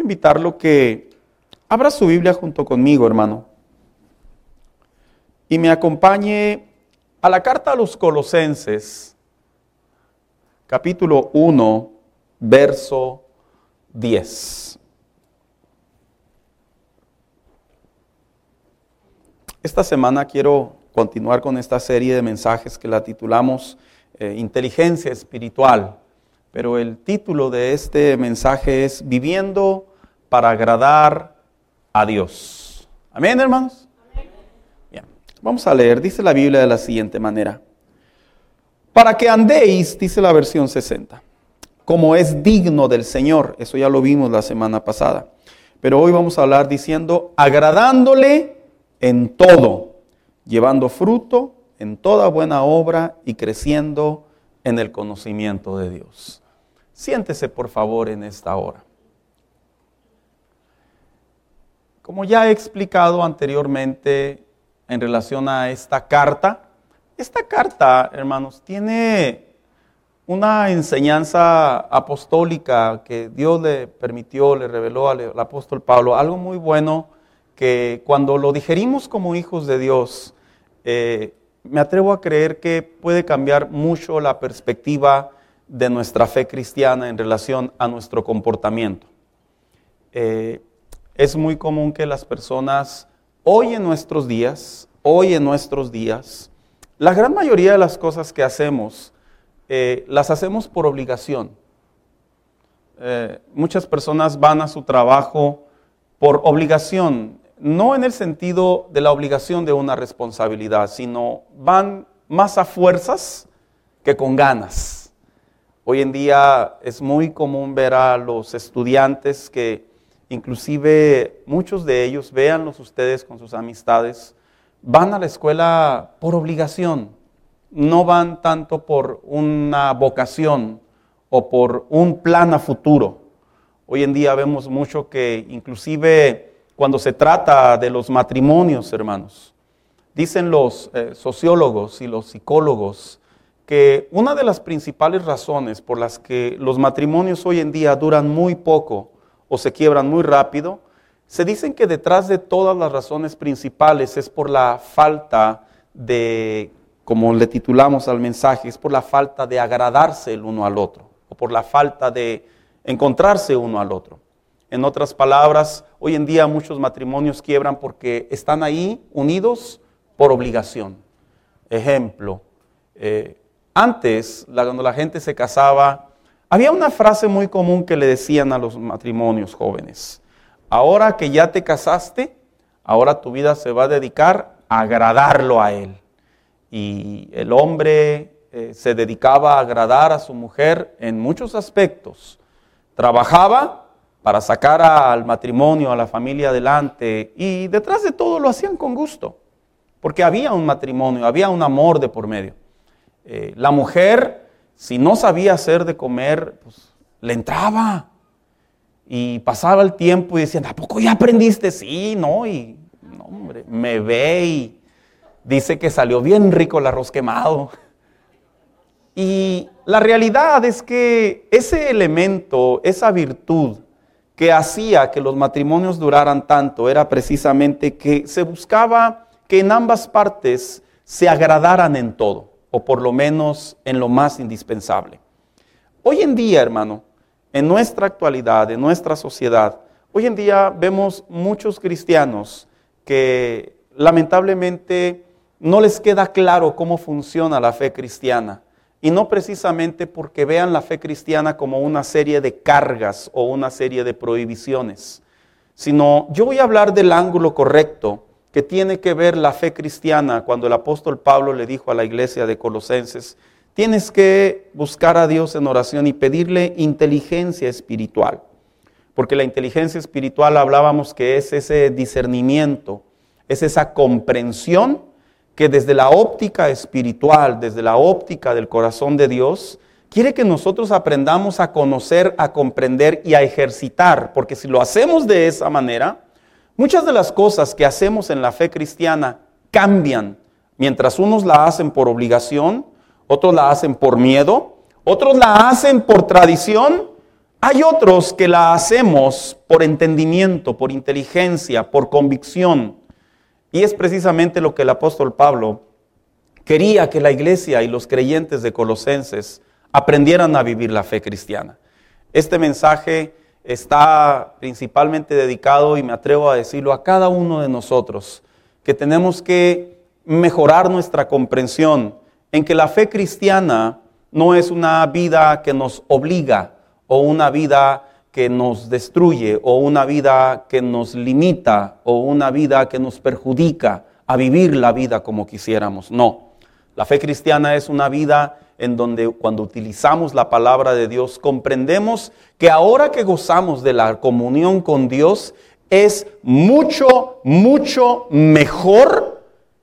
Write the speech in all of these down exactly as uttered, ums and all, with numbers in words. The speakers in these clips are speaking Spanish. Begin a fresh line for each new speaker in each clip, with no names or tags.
invitarlo que abra su Biblia junto conmigo, hermano, y me acompañe a la carta a los Colosenses, capítulo uno, verso diez. Esta semana quiero continuar con esta serie de mensajes que la titulamos eh, Inteligencia Espiritual, pero el título de este mensaje es Viviendo para agradar a Dios. ¿Amén, hermanos? Amén. Bien, vamos a leer, dice la Biblia de la siguiente manera. Para que andéis, dice la versión sesenta, como es digno del Señor. Eso ya lo vimos la semana pasada. Pero hoy vamos a hablar diciendo, agradándole en todo, llevando fruto en toda buena obra y creciendo en el conocimiento de Dios. Siéntese por favor en esta hora. Como ya he explicado anteriormente en relación a esta carta, esta carta, hermanos, tiene una enseñanza apostólica que Dios le permitió, le reveló al, al apóstol Pablo, algo muy bueno que cuando lo digerimos como hijos de Dios, eh, me atrevo a creer que puede cambiar mucho la perspectiva de nuestra fe cristiana en relación a nuestro comportamiento. Eh, es muy común que las personas, hoy en nuestros días, hoy en nuestros días, la gran mayoría de las cosas que hacemos, eh, las hacemos por obligación. Eh, muchas personas van a su trabajo por obligación, no en el sentido de la obligación de una responsabilidad, sino van más a fuerzas que con ganas. Hoy en día es muy común ver a los estudiantes que inclusive muchos de ellos, véanlos ustedes con sus amistades, van a la escuela por obligación, no van tanto por una vocación o por un plan a futuro. Hoy en día vemos mucho que inclusive cuando se trata de los matrimonios, hermanos, dicen los eh, sociólogos y los psicólogos que una de las principales razones por las que los matrimonios hoy en día duran muy poco o se quiebran muy rápido, se dicen que detrás de todas las razones principales es por la falta de, como le titulamos al mensaje, es por la falta de agradarse el uno al otro, o por la falta de encontrarse uno al otro. En otras palabras, hoy en día muchos matrimonios quiebran porque están ahí unidos por obligación. Ejemplo, eh, antes, la, cuando la gente se casaba, había una frase muy común que le decían a los matrimonios jóvenes. Ahora que ya te casaste, ahora tu vida se va a dedicar a agradarlo a él. Y el hombre eh, se dedicaba a agradar a su mujer en muchos aspectos. Trabajaba para sacar al matrimonio, a la familia adelante, y detrás de todo lo hacían con gusto, porque había un matrimonio, había un amor de por medio. Eh, la mujer, si no sabía hacer de comer, pues le entraba, y pasaba el tiempo y decían, ¿a poco ya aprendiste? Sí, no, y no, hombre, me ve y dice que salió bien rico el arroz quemado. Y la realidad es que ese elemento, esa virtud que hacía que los matrimonios duraran tanto, era precisamente que se buscaba que en ambas partes se agradaran en todo, o por lo menos en lo más indispensable. Hoy en día, hermano, en nuestra actualidad, en nuestra sociedad, hoy en día vemos muchos cristianos que lamentablemente no les queda claro cómo funciona la fe cristiana. Y no precisamente porque vean la fe cristiana como una serie de cargas o una serie de prohibiciones, sino yo voy a hablar del ángulo correcto que tiene que ver la fe cristiana cuando el apóstol Pablo le dijo a la iglesia de Colosenses, tienes que buscar a Dios en oración y pedirle inteligencia espiritual, porque la inteligencia espiritual hablábamos que es ese discernimiento, es esa comprensión que desde la óptica espiritual, desde la óptica del corazón de Dios, quiere que nosotros aprendamos a conocer, a comprender y a ejercitar, porque si lo hacemos de esa manera, muchas de las cosas que hacemos en la fe cristiana cambian, mientras unos la hacen por obligación, otros la hacen por miedo, otros la hacen por tradición, Hay otros que la hacemos por entendimiento, por inteligencia, por convicción. Y es precisamente lo que el apóstol Pablo quería que la iglesia y los creyentes de Colosenses aprendieran a vivir la fe cristiana. Este mensaje está principalmente dedicado, y me atrevo a decirlo, a cada uno de nosotros, que tenemos que mejorar nuestra comprensión en que la fe cristiana no es una vida que nos obliga, o una vida que nos destruye, o una vida que nos limita, o una vida que nos perjudica a vivir la vida como quisiéramos. No, la fe cristiana es una vida en donde cuando utilizamos la palabra de Dios, comprendemos que ahora que gozamos de la comunión con Dios, es mucho, mucho mejor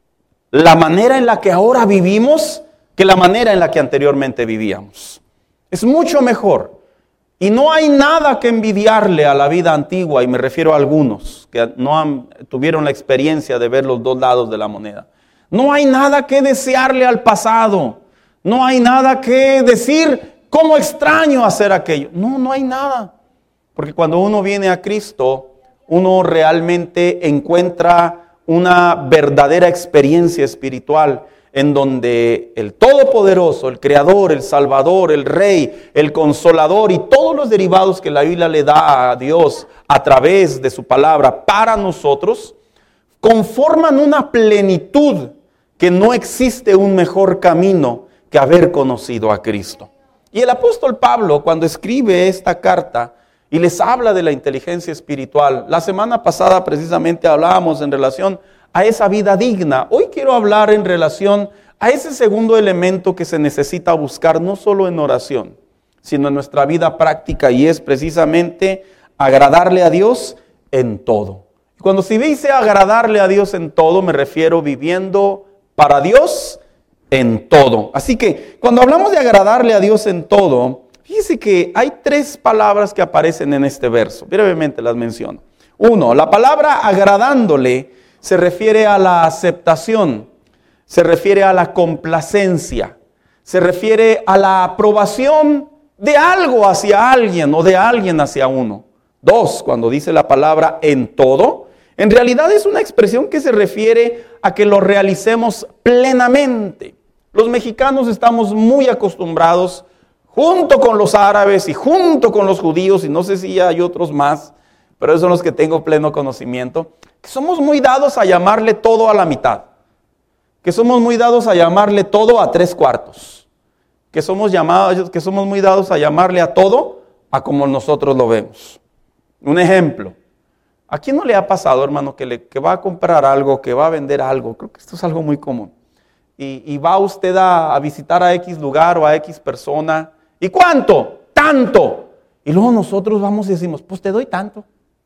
la manera en la que ahora vivimos que la manera en la que anteriormente vivíamos. Es mucho mejor. Y no hay nada que envidiarle a la vida antigua, y me refiero a algunos que no han, tuvieron la experiencia de ver los dos lados de la moneda. No hay nada que desearle al pasado. No hay nada que decir, ¿cómo extraño hacer aquello? No, no hay nada. Porque cuando uno viene a Cristo, uno realmente encuentra una verdadera experiencia espiritual en donde el Todopoderoso, el Creador, el Salvador, el Rey, el Consolador y todos los derivados que la Biblia le da a Dios a través de su palabra para nosotros, conforman una plenitud que no existe un mejor camino que haber conocido a Cristo. Y el apóstol Pablo, cuando escribe esta carta y les habla de la inteligencia espiritual, la semana pasada precisamente hablábamos en relación a esa vida digna. Hoy quiero hablar en relación a ese segundo elemento que se necesita buscar no solo en oración, sino en nuestra vida práctica, y es precisamente agradarle a Dios en todo. Cuando se dice agradarle a Dios en todo, me refiero viviendo para Dios en todo. Así que cuando hablamos de agradarle a Dios en todo, fíjese que hay tres palabras que aparecen en este verso. Brevemente las menciono. Uno, la palabra agradándole se refiere a la aceptación, se refiere a la complacencia, se refiere a la aprobación de algo hacia alguien o de alguien hacia uno. Dos, cuando dice la palabra en todo, en realidad es una expresión que se refiere a que lo realicemos plenamente. Los mexicanos estamos muy acostumbrados, junto con los árabes y junto con los judíos, y no sé si hay otros más, pero esos son los que tengo pleno conocimiento, que somos muy dados a llamarle todo a la mitad, que somos muy dados a llamarle todo a tres cuartos, que somos, llamados, que somos muy dados a llamarle a todo a como nosotros lo vemos. Un ejemplo, ¿a quién no le ha pasado, hermano, que, le, que va a comprar algo, que va a vender algo? Creo que esto es algo muy común. Y, y va usted a, a visitar a X lugar o a X persona. ¿Y cuánto? Tanto. Y luego nosotros vamos y decimos, pues te doy tanto.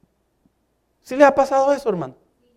¿Sí le ha pasado eso, hermano?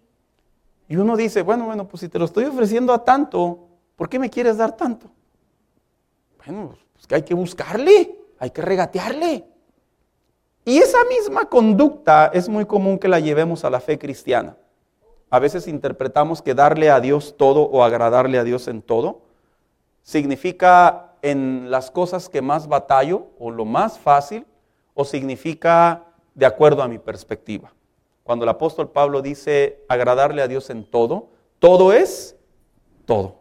Y uno dice, bueno, bueno, pues si te lo estoy ofreciendo a tanto, ¿por qué me quieres dar tanto? Bueno, pues que hay que buscarle, hay que regatearle. Y esa misma conducta es muy común que la llevemos a la fe cristiana. A veces interpretamos que darle a Dios todo o agradarle a Dios en todo significa en las cosas que más batallo o lo más fácil, o significa de acuerdo a mi perspectiva. Cuando el apóstol Pablo dice agradarle a Dios en todo, todo es todo.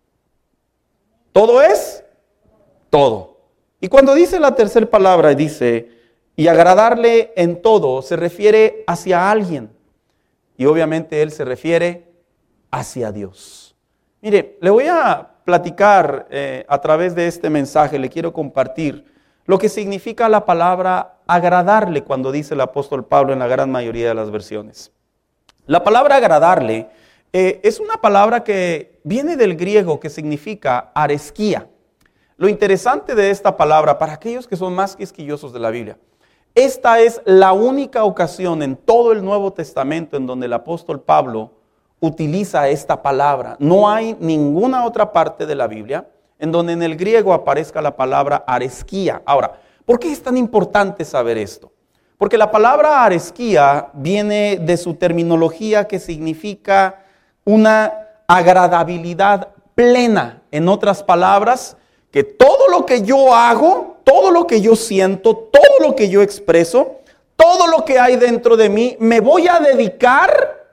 Todo es todo. Y cuando dice la tercera palabra, dice, y agradarle en todo, se refiere hacia alguien. Y obviamente él se refiere hacia Dios. Mire, le voy a platicar eh, a través de este mensaje, le quiero compartir lo que significa la palabra agradarle cuando dice el apóstol Pablo en la gran mayoría de las versiones. La palabra agradarle eh, es una palabra que viene del griego que significa aresquía. Lo interesante de esta palabra, para aquellos que son más quisquillosos de la Biblia, esta es la única ocasión en todo el Nuevo Testamento en donde el apóstol Pablo utiliza esta palabra. No hay ninguna otra parte de la Biblia en donde en el griego aparezca la palabra aresquía. Ahora, ¿por qué es tan importante saber esto? Porque la palabra aresquía viene de su terminología que significa una agradabilidad plena. En otras palabras, que todo lo que yo hago todo lo que yo siento, todo lo que yo expreso, todo lo que hay dentro de mí, me voy a dedicar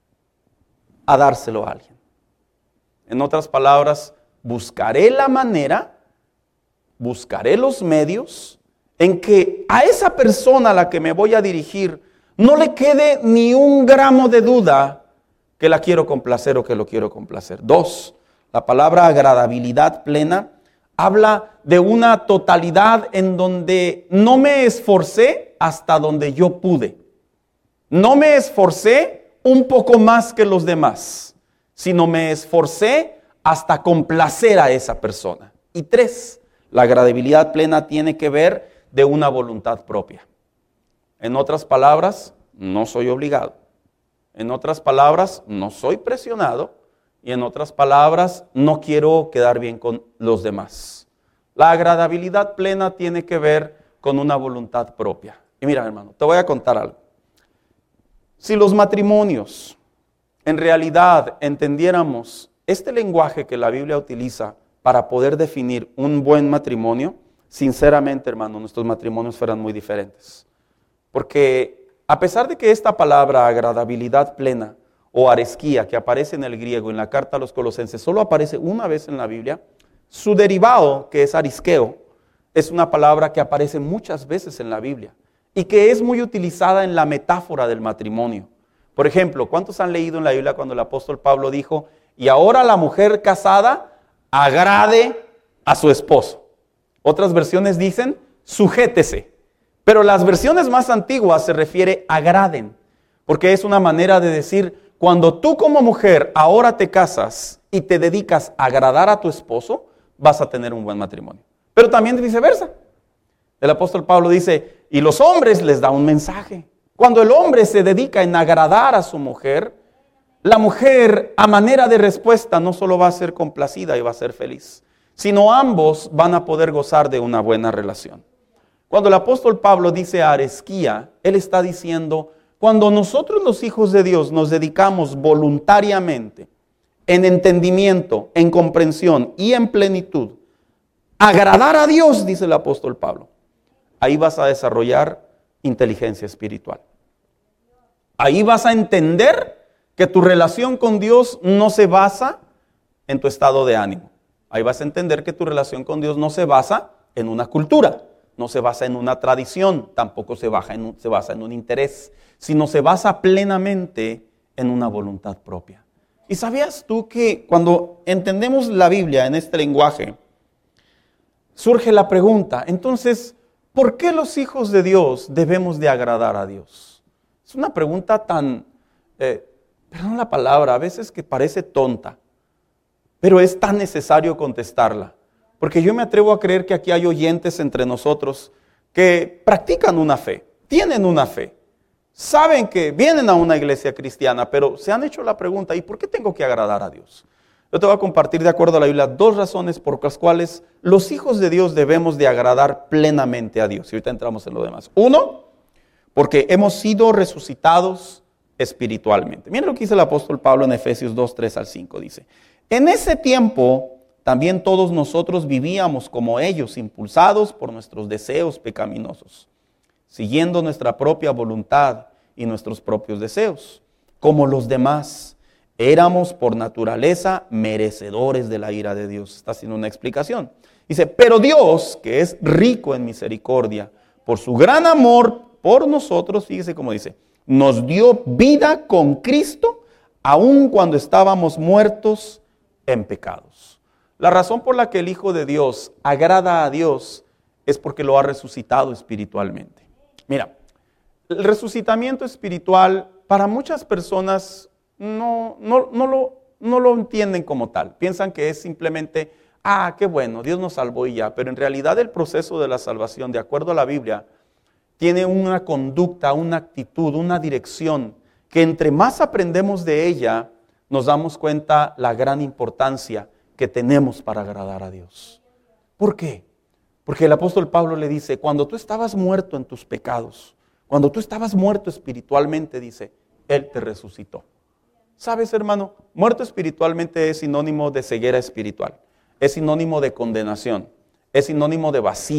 a dárselo a alguien. En otras palabras, buscaré la manera, buscaré los medios en que a esa persona a la que me voy a dirigir no le quede ni un gramo de duda que la quiero complacer o que lo quiero complacer. Dos, la palabra agradabilidad plena habla de una totalidad en donde no me esforcé hasta donde yo pude. No me esforcé un poco más que los demás, sino me esforcé hasta complacer a esa persona. Y tres, la agradabilidad plena tiene que ver de una voluntad propia. En otras palabras, no soy obligado. En otras palabras, no soy presionado. Y en otras palabras, no quiero quedar bien con los demás. La agradabilidad plena tiene que ver con una voluntad propia. Y mira, hermano, te voy a contar algo. Si los matrimonios en realidad entendiéramos este lenguaje que la Biblia utiliza para poder definir un buen matrimonio, sinceramente, hermano, nuestros matrimonios fueran muy diferentes. Porque a pesar de que esta palabra agradabilidad plena o aresquía que aparece en el griego en la carta a los Colosenses solo aparece una vez en la Biblia, su derivado, que es arisqueo, es una palabra que aparece muchas veces en la Biblia y que es muy utilizada en la metáfora del matrimonio. Por ejemplo, ¿cuántos han leído en la Biblia cuando el apóstol Pablo dijo, y ahora la mujer casada agrade a su esposo? Otras versiones dicen, sujétese. Pero las versiones más antiguas se refiere a agraden, porque es una manera de decir, cuando tú como mujer ahora te casas y te dedicas a agradar a tu esposo, vas a tener un buen matrimonio. Pero también viceversa. El apóstol Pablo dice, y los hombres les da un mensaje. Cuando el hombre se dedica en agradar a su mujer, la mujer a manera de respuesta no solo va a ser complacida y va a ser feliz, sino ambos van a poder gozar de una buena relación. Cuando el apóstol Pablo dice aresquía, él está diciendo, cuando nosotros los hijos de Dios nos dedicamos voluntariamente, en entendimiento, en comprensión y en plenitud, a agradar a Dios, dice el apóstol Pablo, ahí vas a desarrollar inteligencia espiritual. Ahí vas a entender que tu relación con Dios no se basa en tu estado de ánimo. Ahí vas a entender que tu relación con Dios no se basa en una cultura, no se basa en una tradición, tampoco se basa en un, se basa en un interés, sino se basa plenamente en una voluntad propia. ¿Y sabías tú que cuando entendemos la Biblia en este lenguaje, surge la pregunta, entonces, ¿por qué los hijos de Dios debemos de agradar a Dios? Es una pregunta tan, eh, perdón la palabra, a veces que parece tonta, pero es tan necesario contestarla. Porque yo me atrevo a creer que aquí hay oyentes entre nosotros que practican una fe, tienen una fe, saben que vienen a una iglesia cristiana, pero se han hecho la pregunta, ¿y por qué tengo que agradar a Dios? Yo te voy a compartir de acuerdo a la Biblia dos razones por las cuales los hijos de Dios debemos de agradar plenamente a Dios. Y ahorita entramos en lo demás. Uno, porque hemos sido resucitados espiritualmente. Miren lo que dice el apóstol Pablo en Efesios dos, tres al cinco. Dice, en ese tiempo también todos nosotros vivíamos como ellos, impulsados por nuestros deseos pecaminosos, siguiendo nuestra propia voluntad y nuestros propios deseos. Como los demás, éramos por naturaleza merecedores de la ira de Dios. Está haciendo una explicación. Dice, pero Dios, que es rico en misericordia, por su gran amor por nosotros, fíjese cómo dice, nos dio vida con Cristo, aun cuando estábamos muertos en pecados. La razón por la que el Hijo de Dios agrada a Dios es porque lo ha resucitado espiritualmente. Mira, el resucitamiento espiritual para muchas personas no, no, no, lo, no lo entienden como tal. Piensan que es simplemente, ah, qué bueno, Dios nos salvó y ya. Pero en realidad el proceso de la salvación, de acuerdo a la Biblia, tiene una conducta, una actitud, una dirección, que entre más aprendemos de ella, nos damos cuenta la gran importancia que tenemos para agradar a Dios. ¿Por qué? Porque el apóstol Pablo le dice, cuando tú estabas muerto en tus pecados, cuando tú estabas muerto espiritualmente, dice, Él te resucitó. ¿Sabes, hermano? Muerto espiritualmente es sinónimo de ceguera espiritual, es sinónimo de condenación, es sinónimo de vacío,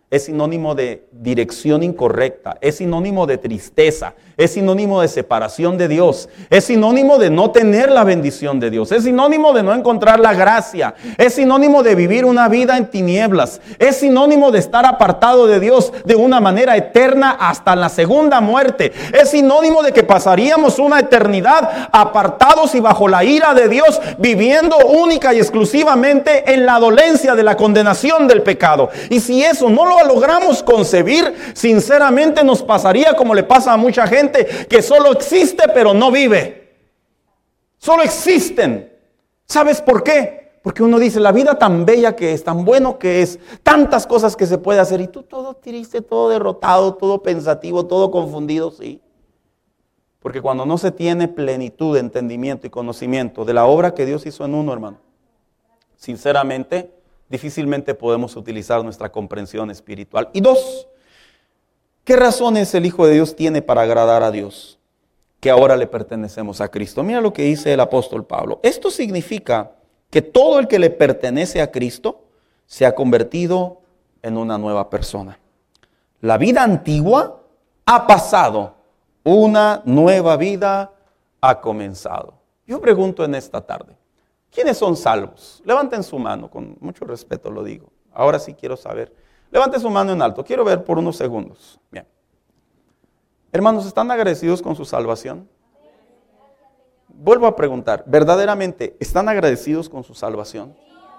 es sinónimo de dirección incorrecta, es sinónimo de tristeza, es sinónimo de separación de Dios, es sinónimo de no tener la bendición de Dios, es sinónimo de no encontrar la gracia, es sinónimo de vivir una vida en tinieblas, es sinónimo de estar apartado de Dios de una manera eterna hasta la segunda muerte, es sinónimo de que pasaríamos una eternidad apartados y bajo la ira de Dios, viviendo única y exclusivamente en la dolencia de la condenación del pecado. Y si eso no lo logramos concebir, sinceramente nos pasaría como le pasa a mucha gente que solo existe pero no vive. Solo existen. ¿Sabes por qué? Porque uno dice, la vida tan bella que es, tan bueno que es, tantas cosas que se puede hacer, y tú todo triste, todo derrotado, todo pensativo, todo confundido, sí. Porque cuando no se tiene plenitud de entendimiento y conocimiento de la obra que Dios hizo en uno, hermano, sinceramente, difícilmente podemos utilizar nuestra comprensión espiritual. Y dos, ¿qué razones el Hijo de Dios tiene para agradar a Dios? Que ahora le pertenecemos a Cristo. Mira lo que dice el apóstol Pablo. Esto significa que todo el que le pertenece a Cristo se ha convertido en una nueva persona. La vida antigua ha pasado, una nueva vida ha comenzado. Yo pregunto en esta tarde, ¿quiénes son salvos? Levanten su mano, con mucho respeto lo digo. Ahora sí quiero saber. Levanten su mano en alto, quiero ver por unos segundos. Bien. Hermanos, ¿están agradecidos con su salvación? Vuelvo a preguntar, ¿verdaderamente están agradecidos con su salvación?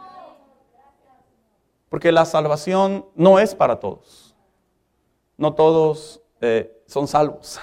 Porque la salvación no es para todos. No todos eh, son salvos.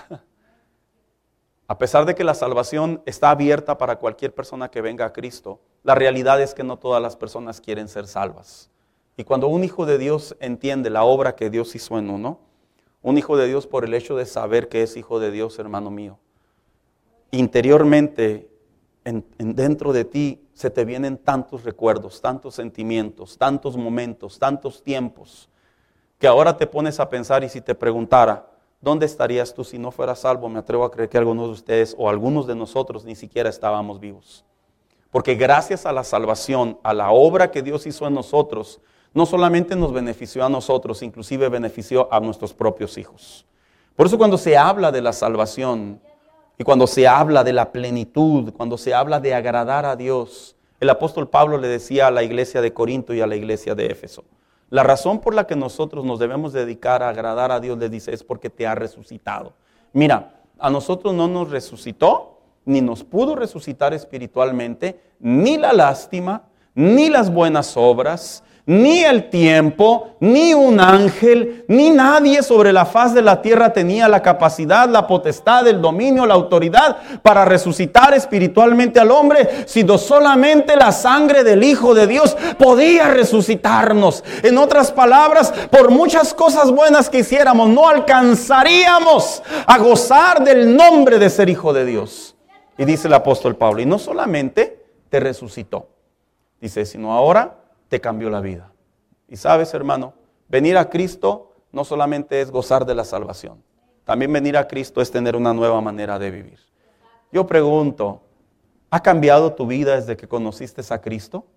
A pesar de que la salvación está abierta para cualquier persona que venga a Cristo, la realidad es que no todas las personas quieren ser salvas. Y cuando un hijo de Dios entiende la obra que Dios hizo en uno, un hijo de Dios por el hecho de saber que es hijo de Dios, hermano mío, interiormente, en, en dentro de ti, se te vienen tantos recuerdos, tantos sentimientos, tantos momentos, tantos tiempos, que ahora te pones a pensar, y si te preguntara, ¿dónde estarías tú si no fueras salvo? Me atrevo a creer que algunos de ustedes o algunos de nosotros ni siquiera estábamos vivos. Porque gracias a la salvación, a la obra que Dios hizo en nosotros, no solamente nos benefició a nosotros, inclusive benefició a nuestros propios hijos. Por eso cuando se habla de la salvación y cuando se habla de la plenitud, cuando se habla de agradar a Dios, el apóstol Pablo le decía a la iglesia de Corinto y a la iglesia de Éfeso, la razón por la que nosotros nos debemos dedicar a agradar a Dios, les dice, es porque te ha resucitado. Mira, a nosotros no nos resucitó, ni nos pudo resucitar espiritualmente, ni la lástima, ni las buenas obras, ni el tiempo, ni un ángel, ni nadie sobre la faz de la tierra tenía la capacidad, la potestad, el dominio, la autoridad para resucitar espiritualmente al hombre, sino solamente la sangre del Hijo de Dios podía resucitarnos. En otras palabras, por muchas cosas buenas que hiciéramos, no alcanzaríamos a gozar del nombre de ser hijo de Dios. Y dice el apóstol Pablo, y no solamente te resucitó, dice, sino ahora te cambió la vida. Y sabes, hermano, venir a Cristo no solamente es gozar de la salvación, también venir a Cristo es tener una nueva manera de vivir. Yo pregunto, ¿ha cambiado tu vida desde que conociste a Cristo?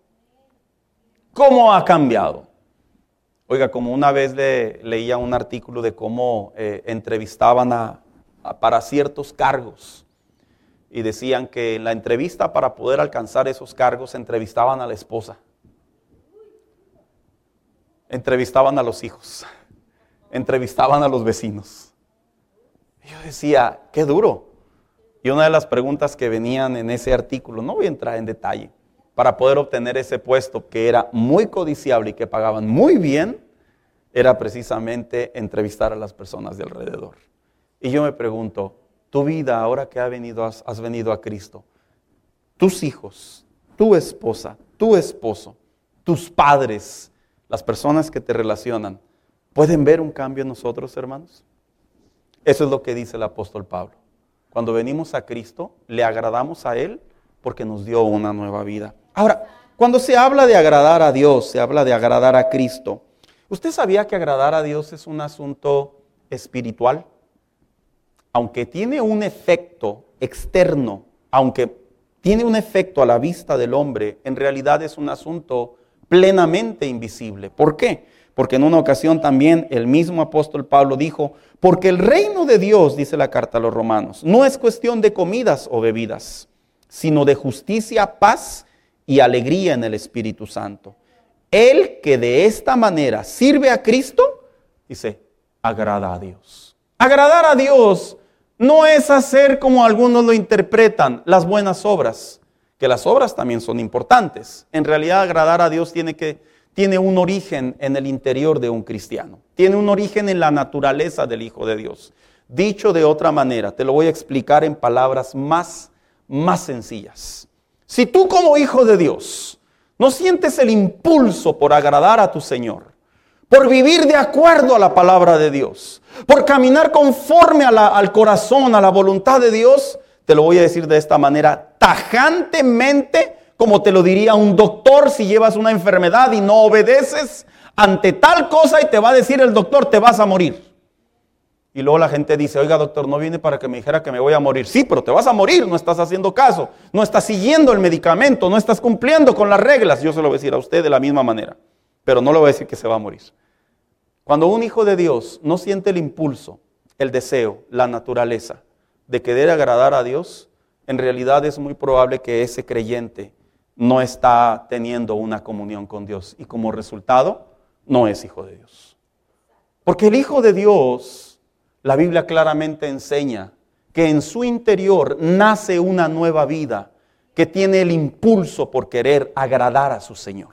¿Cómo ha cambiado? Oiga, como una vez le, leía un artículo de cómo eh, entrevistaban a, a, para ciertos cargos, y decían que en la entrevista para poder alcanzar esos cargos entrevistaban a la esposa. Entrevistaban a los hijos, entrevistaban a los vecinos. Yo decía, qué duro. Y una de las preguntas que venían en ese artículo, no voy a entrar en detalle, para poder obtener ese puesto que era muy codiciable y que pagaban muy bien, era precisamente entrevistar a las personas de alrededor. Y yo me pregunto, tu vida ahora que has venido, has, has venido a Cristo, tus hijos, tu esposa, tu esposo, tus padres, las personas que te relacionan, ¿pueden ver un cambio en nosotros, hermanos? Eso es lo que dice el apóstol Pablo. Cuando venimos a Cristo, le agradamos a Él porque nos dio una nueva vida. Ahora, cuando se habla de agradar a Dios, se habla de agradar a Cristo. ¿Usted sabía que agradar a Dios es un asunto espiritual? Aunque tiene un efecto externo, aunque tiene un efecto a la vista del hombre, en realidad es un asunto plenamente invisible. ¿Por qué? Porque en una ocasión también el mismo apóstol Pablo dijo, porque el reino de Dios, dice la carta a los romanos, no es cuestión de comidas o bebidas, sino de justicia, paz y alegría en el Espíritu Santo. El que de esta manera sirve a Cristo, dice, agrada a Dios. Agradar a Dios no es hacer como algunos lo interpretan, las buenas obras, que las obras también son importantes. En realidad agradar a Dios tiene que tiene un origen en el interior de un cristiano. Tiene un origen en la naturaleza del Hijo de Dios. Dicho de otra manera, te lo voy a explicar en palabras más, más sencillas. Si tú como hijo de Dios no sientes el impulso por agradar a tu Señor, por vivir de acuerdo a la palabra de Dios, por caminar conforme a la, al corazón, a la voluntad de Dios, te lo voy a decir de esta manera, tajantemente, como te lo diría un doctor si llevas una enfermedad y no obedeces ante tal cosa, y te va a decir el doctor, te vas a morir. Y luego la gente dice, oiga doctor, no viene para que me dijera que me voy a morir. Sí, pero te vas a morir, no estás haciendo caso, no estás siguiendo el medicamento, no estás cumpliendo con las reglas. Yo se lo voy a decir a usted de la misma manera, pero no le voy a decir que se va a morir. Cuando un hijo de Dios no siente el impulso, el deseo, la naturaleza de querer agradar a Dios, en realidad es muy probable que ese creyente no está teniendo una comunión con Dios y como resultado no es hijo de Dios. Porque el Hijo de Dios, la Biblia claramente enseña que en su interior nace una nueva vida que tiene el impulso por querer agradar a su Señor.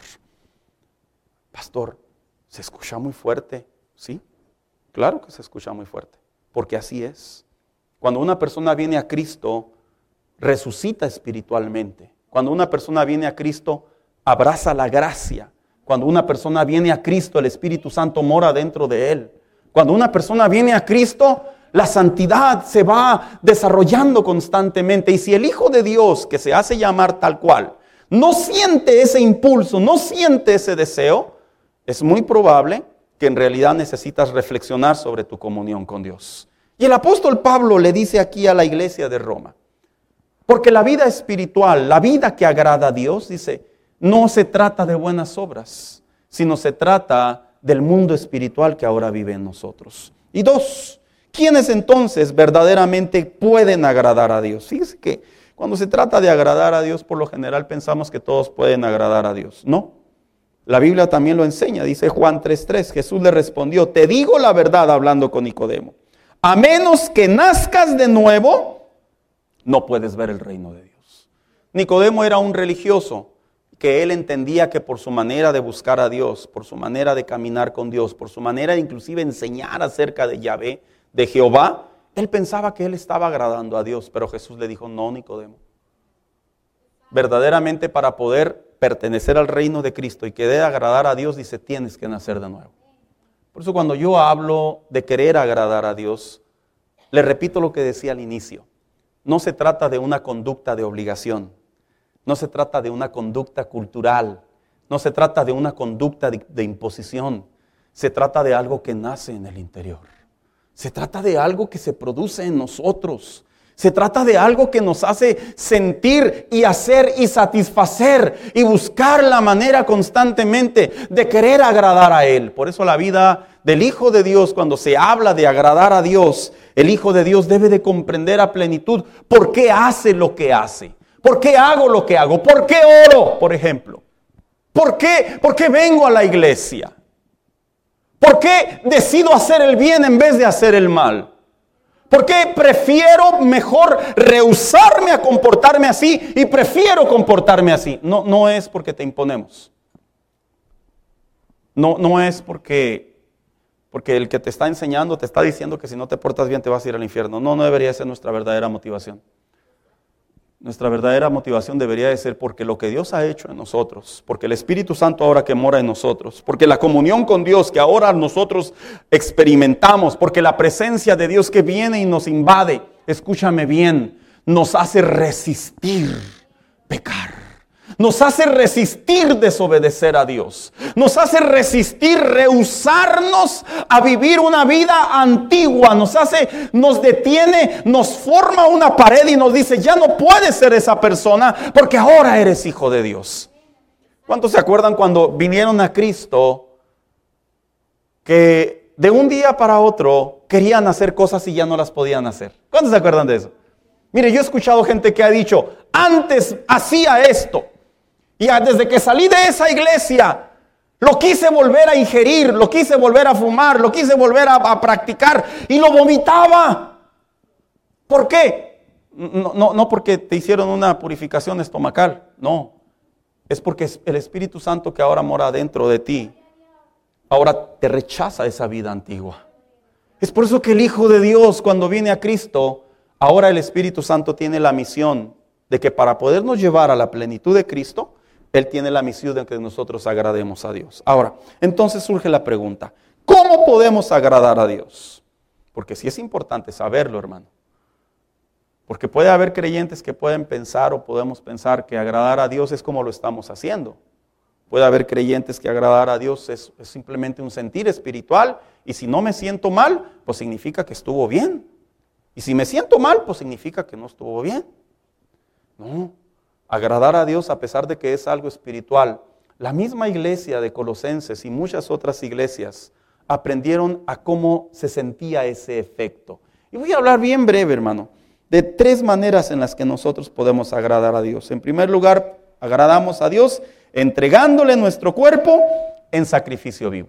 Pastor, se escucha muy fuerte, ¿sí? Claro que se escucha muy fuerte, porque así es. Cuando una persona viene a Cristo, resucita espiritualmente. Cuando una persona viene a Cristo, abraza la gracia. Cuando una persona viene a Cristo, el Espíritu Santo mora dentro de él. Cuando una persona viene a Cristo, la santidad se va desarrollando constantemente. Y si el Hijo de Dios, que se hace llamar tal cual, no siente ese impulso, no siente ese deseo, es muy probable que en realidad necesitas reflexionar sobre tu comunión con Dios. Y el apóstol Pablo le dice aquí a la iglesia de Roma, porque la vida espiritual, la vida que agrada a Dios, dice, no se trata de buenas obras, sino se trata del mundo espiritual que ahora vive en nosotros. Y dos, ¿quiénes entonces verdaderamente pueden agradar a Dios? Fíjese que cuando se trata de agradar a Dios, por lo general pensamos que todos pueden agradar a Dios. No, la Biblia también lo enseña, dice Juan tres tres, Jesús le respondió, te digo la verdad hablando con Nicodemo, a menos que nazcas de nuevo, no puedes ver el reino de Dios. Nicodemo era un religioso que él entendía que por su manera de buscar a Dios, por su manera de caminar con Dios, por su manera de inclusive enseñar acerca de Yahvé, de Jehová, él pensaba que él estaba agradando a Dios, pero Jesús le dijo, no, Nicodemo. Verdaderamente para poder pertenecer al reino de Cristo y querer agradar a Dios, dice, tienes que nacer de nuevo. Por eso cuando yo hablo de querer agradar a Dios, le repito lo que decía al inicio. No se trata de una conducta de obligación, no se trata de una conducta cultural, no se trata de una conducta de, de imposición, se trata de algo que nace en el interior. Se trata de algo que se produce en nosotros. Se trata de algo que nos hace sentir y hacer y satisfacer y buscar la manera constantemente de querer agradar a Él. Por eso la vida del Hijo de Dios, cuando se habla de agradar a Dios, el Hijo de Dios debe de comprender a plenitud por qué hace lo que hace. ¿Por qué hago lo que hago? ¿Por qué oro, por ejemplo? ¿Por qué, por qué vengo a la iglesia? ¿Por qué decido hacer el bien en vez de hacer el mal? ¿Por qué prefiero mejor rehusarme a comportarme así y prefiero comportarme así? No, no es porque te imponemos. No, no es porque, porque el que te está enseñando te está diciendo que si no te portas bien te vas a ir al infierno. No, no debería ser nuestra verdadera motivación. Nuestra verdadera motivación debería de ser porque lo que Dios ha hecho en nosotros, porque el Espíritu Santo ahora que mora en nosotros, porque la comunión con Dios que ahora nosotros experimentamos, porque la presencia de Dios que viene y nos invade, escúchame bien, nos hace resistir pecar. Nos hace resistir desobedecer a Dios. Nos hace resistir rehusarnos a vivir una vida antigua. Nos hace, nos detiene, nos forma una pared y nos dice, ya no puedes ser esa persona porque ahora eres hijo de Dios. ¿Cuántos se acuerdan cuando vinieron a Cristo que de un día para otro querían hacer cosas y ya no las podían hacer. ¿Cuántos se acuerdan de eso? Mire, yo he escuchado gente que ha dicho, antes hacía esto, y desde que salí de esa iglesia, lo quise volver a ingerir, lo quise volver a fumar, lo quise volver a, a practicar, y lo vomitaba. ¿Por qué? No, no, no porque te hicieron una purificación estomacal, no. Es porque el Espíritu Santo que ahora mora dentro de ti, ahora te rechaza esa vida antigua. Es por eso que el Hijo de Dios, cuando viene a Cristo, ahora el Espíritu Santo tiene la misión de que para podernos llevar a la plenitud de Cristo, Él tiene la misión de que nosotros agrademos a Dios. Ahora, entonces surge la pregunta, ¿cómo podemos agradar a Dios? Porque sí es importante saberlo, hermano. Porque puede haber creyentes que pueden pensar o podemos pensar que agradar a Dios es como lo estamos haciendo. Puede haber creyentes que agradar a Dios es, es simplemente un sentir espiritual, y si no me siento mal, pues significa que estuvo bien. Y si me siento mal, pues significa que no estuvo bien. No, agradar a Dios a pesar de que es algo espiritual. La misma iglesia de Colosenses y muchas otras iglesias aprendieron a cómo se sentía ese efecto. Y voy a hablar bien breve, hermano, de tres maneras en las que nosotros podemos agradar a Dios. En primer lugar, agradamos a Dios entregándole nuestro cuerpo en sacrificio vivo.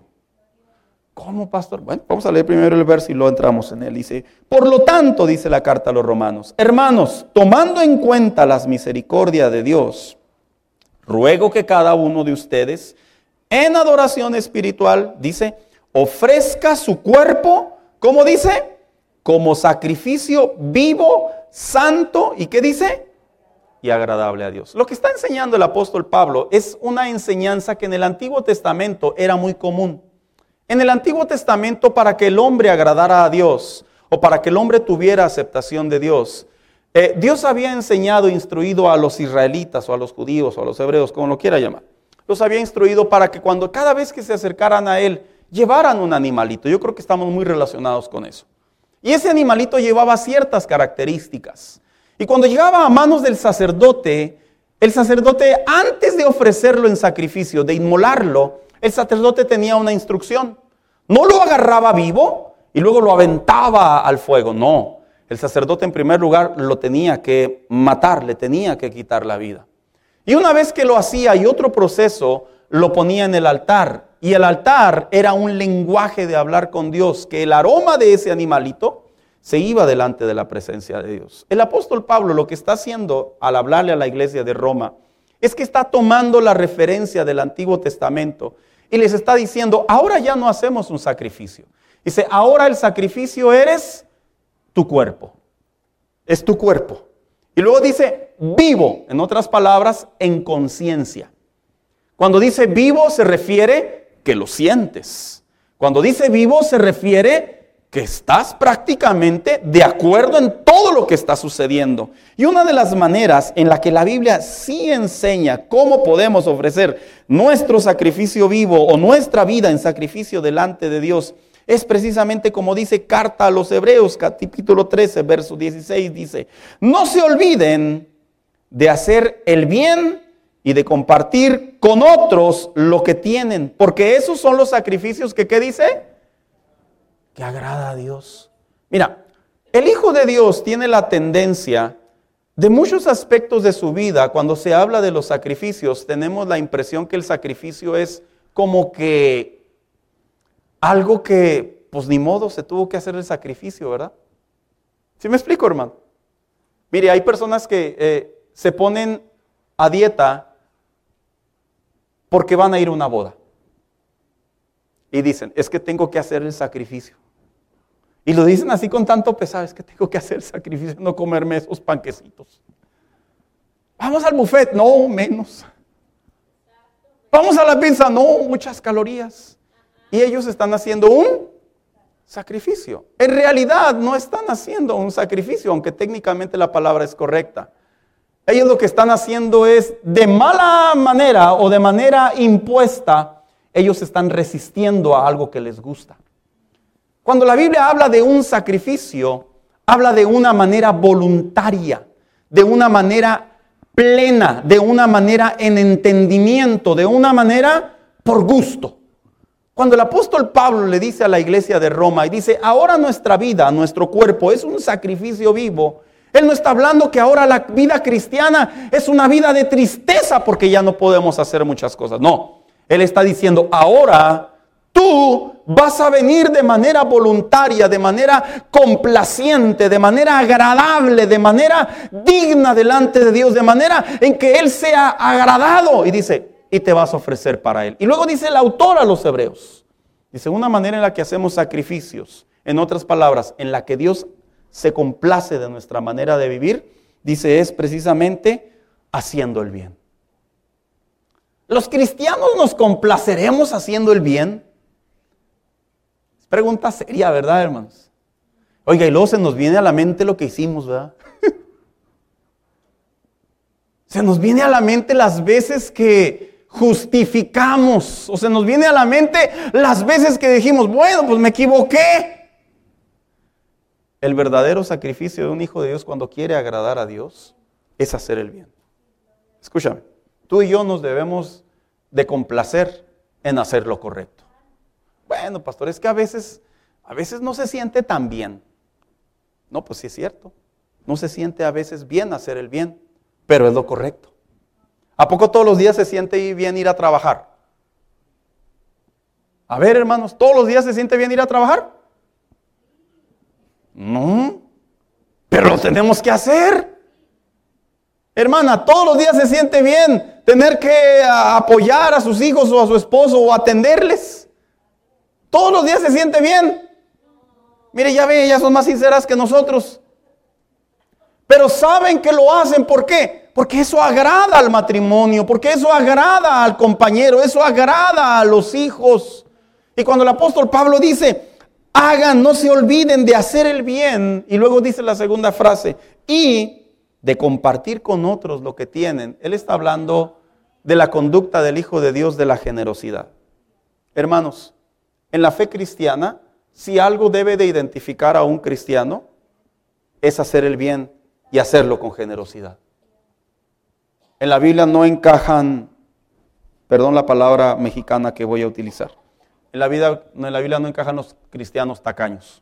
¿Cómo, pastor? Bueno, vamos a leer primero el verso y luego entramos en él. Dice, por lo tanto, dice la carta a los romanos, hermanos, tomando en cuenta las misericordias de Dios, ruego que cada uno de ustedes, en adoración espiritual, dice, ofrezca su cuerpo, ¿cómo dice? Como sacrificio vivo, santo, ¿y qué dice? Y agradable a Dios. Lo que está enseñando el apóstol Pablo es una enseñanza que en el Antiguo Testamento era muy común. En el Antiguo Testamento, para que el hombre agradara a Dios, o para que el hombre tuviera aceptación de Dios, eh, Dios había enseñado, instruido a los israelitas, o a los judíos, o a los hebreos, como lo quiera llamar. Los había instruido para que cuando cada vez que se acercaran a Él, llevaran un animalito. Yo creo que estamos muy relacionados con eso. Y ese animalito llevaba ciertas características. Y cuando llegaba a manos del sacerdote, el sacerdote, antes de ofrecerlo en sacrificio, de inmolarlo, el sacerdote tenía una instrucción. No lo agarraba vivo y luego lo aventaba al fuego. No, el sacerdote en primer lugar lo tenía que matar, le tenía que quitar la vida. Y una vez que lo hacía y otro proceso, lo ponía en el altar. Y el altar era un lenguaje de hablar con Dios, que el aroma de ese animalito se iba delante de la presencia de Dios. El apóstol Pablo lo que está haciendo al hablarle a la iglesia de Roma es que está tomando la referencia del Antiguo Testamento y les está diciendo, ahora ya no hacemos un sacrificio. Dice, ahora el sacrificio eres tu cuerpo. Es tu cuerpo. Y luego dice, vivo, en otras palabras, en conciencia. Cuando dice vivo se refiere que lo sientes. Cuando dice vivo se refiere que estás prácticamente de acuerdo en todo lo que está sucediendo. Y una de las maneras en la que la Biblia sí enseña cómo podemos ofrecer nuestro sacrificio vivo o nuestra vida en sacrificio delante de Dios es precisamente como dice Carta a los Hebreos, capítulo trece, verso dieciséis, dice, no se olviden de hacer el bien y de compartir con otros lo que tienen, porque esos son los sacrificios que, ¿qué dice? Que agrada a Dios. Mira, el Hijo de Dios tiene la tendencia de muchos aspectos de su vida, cuando se habla de los sacrificios, tenemos la impresión que el sacrificio es como que algo que, pues ni modo, se tuvo que hacer el sacrificio, ¿verdad? ¿Sí me explico, hermano? Mire, hay personas que eh, se ponen a dieta porque van a ir a una boda. Y dicen, es que tengo que hacer el sacrificio. Y lo dicen así con tanto pesar, es que tengo que hacer el sacrificio, no comerme esos panquecitos. Vamos al buffet, no, menos. Vamos a la pizza, no, muchas calorías. Y ellos están haciendo un sacrificio. En realidad no están haciendo un sacrificio, aunque técnicamente la palabra es correcta. Ellos lo que están haciendo es, de mala manera o de manera impuesta, ellos están resistiendo a algo que les gusta. Cuando la Biblia habla de un sacrificio, habla de una manera voluntaria, de una manera plena, de una manera en entendimiento, de una manera por gusto. Cuando el apóstol Pablo le dice a la iglesia de Roma y dice, ahora nuestra vida, nuestro cuerpo es un sacrificio vivo, él no está hablando que ahora la vida cristiana es una vida de tristeza porque ya no podemos hacer muchas cosas. No, él está diciendo, ahora tú vas a venir de manera voluntaria, de manera complaciente, de manera agradable, de manera digna delante de Dios, de manera en que Él sea agradado. Y dice, y te vas a ofrecer para Él. Y luego dice el autor a los hebreos, dice, una manera en la que hacemos sacrificios, en otras palabras, en la que Dios se complace de nuestra manera de vivir, dice, es precisamente haciendo el bien. ¿Los cristianos nos complaceremos haciendo el bien? Pregunta seria, ¿verdad, hermanos? Oiga, y luego se nos viene a la mente lo que hicimos, ¿verdad? Se nos viene a la mente las veces que justificamos, o se nos viene a la mente las veces que dijimos, bueno, pues me equivoqué. El verdadero sacrificio de un hijo de Dios cuando quiere agradar a Dios es hacer el bien. Escúchame, tú y yo nos debemos de complacer en hacer lo correcto. Bueno, pastor, es que a veces, a veces no se siente tan bien. No, pues sí es cierto. No se siente a veces bien hacer el bien, pero es lo correcto. ¿A poco todos los días se siente bien ir a trabajar? A ver, hermanos, ¿todos los días se siente bien ir a trabajar? No, pero lo tenemos que hacer. Hermana, todos los días se siente bien tener que apoyar a sus hijos o a su esposo o atenderles. Todos los días se siente bien. Mire, ya ve, ellas son más sinceras que nosotros. Pero saben que lo hacen, ¿por qué? Porque eso agrada al matrimonio, porque eso agrada al compañero, eso agrada a los hijos. Y cuando el apóstol Pablo dice, hagan, no se olviden de hacer el bien. Y luego dice la segunda frase, y de compartir con otros lo que tienen. Él está hablando de la conducta del Hijo de Dios, de la generosidad. Hermanos, en la fe cristiana, si algo debe de identificar a un cristiano, es hacer el bien y hacerlo con generosidad. En la Biblia no encajan, perdón la palabra mexicana que voy a utilizar, en la, vida, en la Biblia no encajan los cristianos tacaños,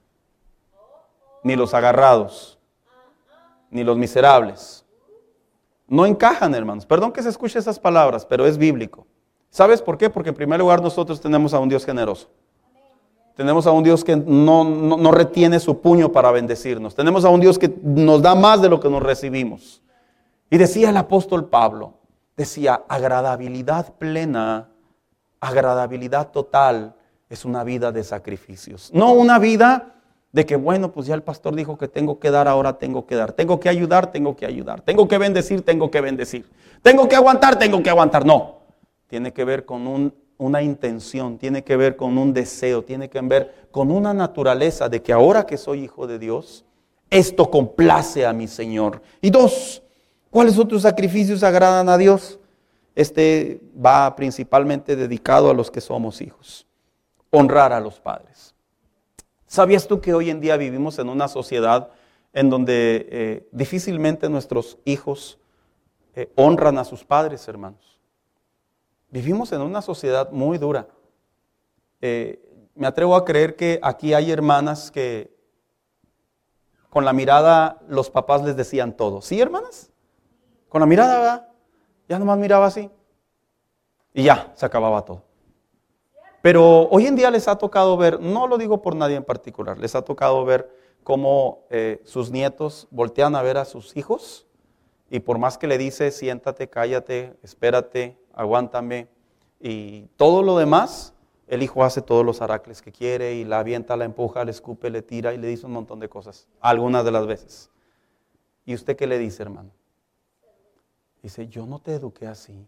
ni los agarrados, ni los miserables. No encajan, hermanos. Perdón que se escuche esas palabras, pero es bíblico. ¿Sabes por qué? Porque en primer lugar nosotros tenemos a un Dios generoso. Tenemos a un Dios que no, no, no retiene su puño para bendecirnos. Tenemos a un Dios que nos da más de lo que nos recibimos. Y decía el apóstol Pablo, decía, agradabilidad plena, agradabilidad total, es una vida de sacrificios. No una vida de que, bueno, pues ya el pastor dijo que tengo que dar, ahora tengo que dar. Tengo que ayudar, tengo que ayudar. Tengo que bendecir, tengo que bendecir. Tengo que aguantar, tengo que aguantar. No, tiene que ver con un una intención, tiene que ver con un deseo, tiene que ver con una naturaleza de que ahora que soy hijo de Dios, esto complace a mi Señor. Y dos, ¿cuáles otros sacrificios agradan a Dios? Este va principalmente dedicado a los que somos hijos. Honrar a los padres. ¿Sabías tú que hoy en día vivimos en una sociedad en donde eh, difícilmente nuestros hijos eh, honran a sus padres, hermanos? Vivimos en una sociedad muy dura. Eh, me atrevo a creer que aquí hay hermanas que con la mirada los papás les decían todo. ¿Sí, hermanas? Con la mirada, ¿verdad? Ya nomás miraba así. Y ya, se acababa todo. Pero hoy en día les ha tocado ver, no lo digo por nadie en particular, les ha tocado ver cómo eh, sus nietos voltean a ver a sus hijos y por más que le dice, siéntate, cállate, espérate, aguántame y todo lo demás, el hijo hace todos los aracles que quiere y la avienta, la empuja, le escupe, le tira y le dice un montón de cosas, algunas de las veces. ¿Y usted qué le dice, hermano? Dice, yo no te eduqué así.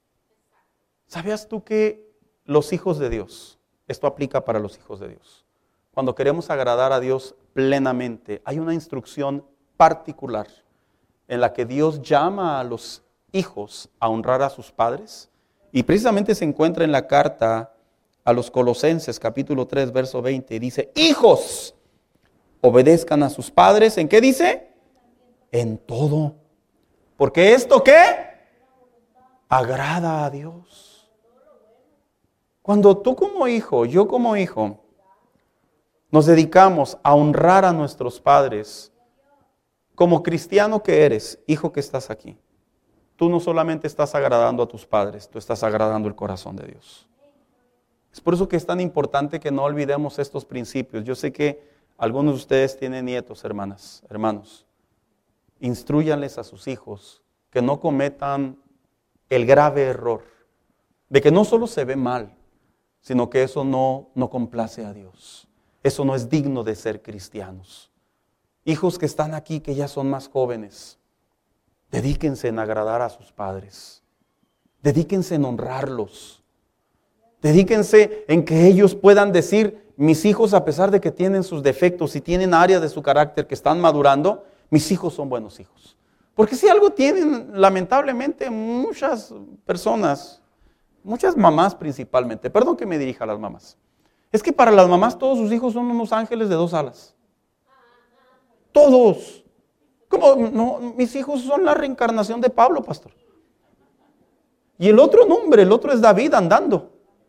¿Sabías tú que los hijos de Dios, esto aplica para los hijos de Dios, cuando queremos agradar a Dios plenamente, hay una instrucción particular en la que Dios llama a los hijos a honrar a sus padres? Y precisamente se encuentra en la carta a los Colosenses, capítulo tres, verso veinte. Dice, hijos, obedezcan a sus padres. ¿En qué dice? En todo. Porque esto, ¿qué? Agrada a Dios. Cuando tú como hijo, yo como hijo, nos dedicamos a honrar a nuestros padres, como cristiano que eres, hijo que estás aquí, tú no solamente estás agradando a tus padres, tú estás agradando el corazón de Dios. Es por eso que es tan importante que no olvidemos estos principios. Yo sé que algunos de ustedes tienen nietos, hermanas, hermanos. Instrúyanles a sus hijos que no cometan el grave error de que no solo se ve mal, sino que eso no, no complace a Dios. Eso no es digno de ser cristianos. Hijos que están aquí, que ya son más jóvenes, dedíquense en agradar a sus padres. Dedíquense en honrarlos. Dedíquense en que ellos puedan decir, mis hijos, a pesar de que tienen sus defectos y tienen áreas de su carácter que están madurando, mis hijos son buenos hijos. Porque si algo tienen, lamentablemente, muchas personas, muchas mamás principalmente, perdón que me dirija a las mamás, es que para las mamás todos sus hijos son unos ángeles de dos alas. Todos. ¿Cómo? No, mis hijos son la reencarnación de Pablo, pastor. Y el otro nombre, el otro es David andando.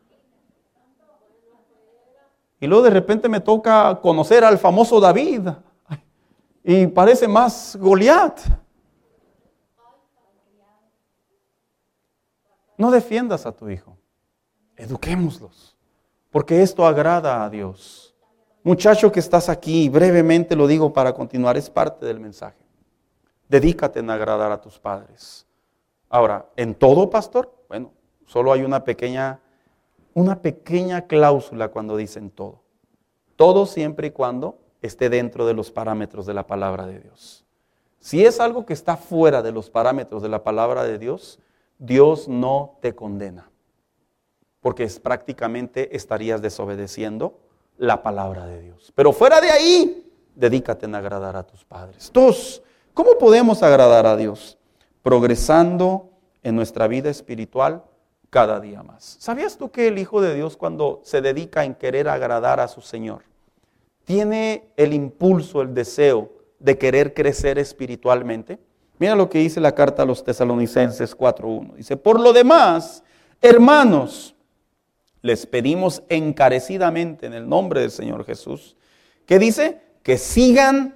Y luego de repente me toca conocer al famoso David. Y parece más Goliat. No defiendas a tu hijo. Eduquémoslos. Porque esto agrada a Dios. Muchacho que estás aquí, brevemente lo digo para continuar, es parte del mensaje. Dedícate en agradar a tus padres. Ahora, ¿en todo, pastor? Bueno, solo hay una pequeña, una pequeña cláusula cuando dicen todo. Todo siempre y cuando esté dentro de los parámetros de la palabra de Dios. Si es algo que está fuera de los parámetros de la palabra de Dios, Dios no te condena. Porque es, prácticamente estarías desobedeciendo la palabra de Dios. Pero fuera de ahí, dedícate en agradar a tus padres. Dos, ¿cómo podemos agradar a Dios? Progresando en nuestra vida espiritual cada día más. ¿Sabías tú que el Hijo de Dios, cuando se dedica en querer agradar a su Señor, tiene el impulso, el deseo de querer crecer espiritualmente? Mira lo que dice la carta a los Tesalonicenses cuatro uno. Dice, por lo demás, hermanos, les pedimos encarecidamente en el nombre del Señor Jesús, que dice que sigan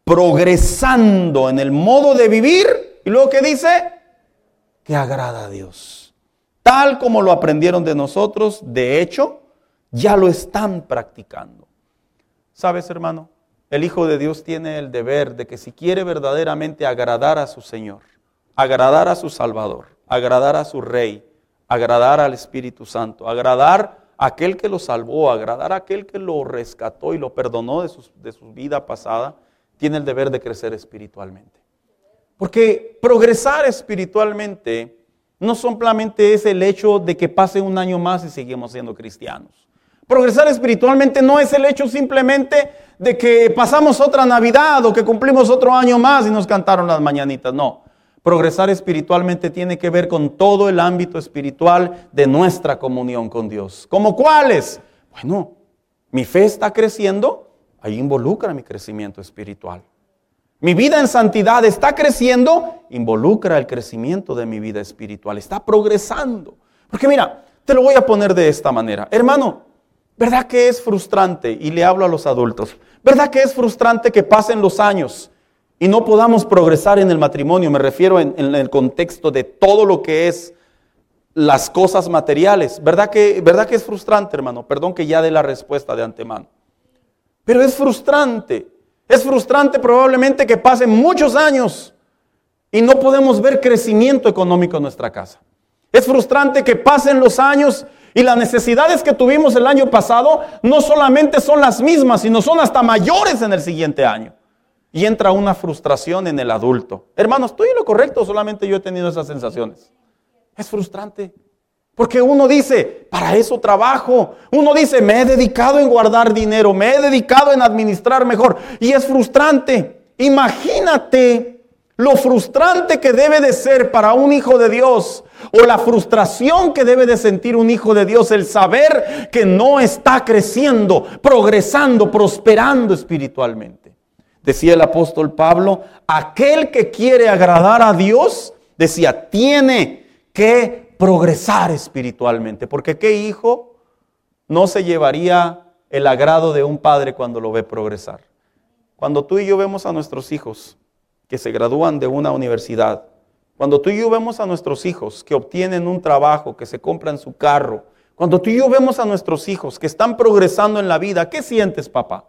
progresando en el modo de vivir, y luego que dice que agrada a Dios. Tal como lo aprendieron de nosotros, de hecho, ya lo están practicando. ¿Sabes, hermano? El Hijo de Dios tiene el deber de que si quiere verdaderamente agradar a su Señor, agradar a su Salvador, agradar a su Rey, agradar al Espíritu Santo, agradar a aquel que lo salvó, agradar a aquel que lo rescató y lo perdonó de, sus, de su vida pasada, tiene el deber de crecer espiritualmente. Porque progresar espiritualmente no solamente es el hecho de que pase un año más y seguimos siendo cristianos. Progresar espiritualmente no es el hecho simplemente de que pasamos otra Navidad o que cumplimos otro año más y nos cantaron las mañanitas, no. Progresar espiritualmente tiene que ver con todo el ámbito espiritual de nuestra comunión con Dios. ¿Cómo cuáles? Bueno, mi fe está creciendo, ahí involucra mi crecimiento espiritual. Mi vida en santidad está creciendo, involucra el crecimiento de mi vida espiritual, está progresando. Porque mira, te lo voy a poner de esta manera. Hermano, ¿verdad que es frustrante? Y le hablo a los adultos. ¿Verdad que es frustrante que pasen los años y no podamos progresar en el matrimonio? Me refiero en, en el contexto de todo lo que es las cosas materiales. ¿Verdad que, verdad que es frustrante, hermano? Perdón que ya dé la respuesta de antemano. Pero es frustrante. Es frustrante probablemente que pasen muchos años y no podemos ver crecimiento económico en nuestra casa. Es frustrante que pasen los años y las necesidades que tuvimos el año pasado no solamente son las mismas, sino son hasta mayores en el siguiente año. Y entra una frustración en el adulto. Hermano, ¿estoy en lo correcto o solamente yo he tenido esas sensaciones? Es frustrante. Porque uno dice, para eso trabajo. Uno dice, me he dedicado en guardar dinero, me he dedicado en administrar mejor. Y es frustrante. Imagínate lo frustrante que debe de ser para un hijo de Dios, o la frustración que debe de sentir un hijo de Dios, el saber que no está creciendo, progresando, prosperando espiritualmente. Decía el apóstol Pablo, aquel que quiere agradar a Dios, decía, tiene que progresar espiritualmente. Porque ¿qué hijo no se llevaría el agrado de un padre cuando lo ve progresar. Cuando tú y yo vemos a nuestros hijos que se gradúan de una universidad, cuando tú y yo vemos a nuestros hijos que obtienen un trabajo, que se compran su carro, cuando tú y yo vemos a nuestros hijos que están progresando en la vida, ¿qué sientes, papá?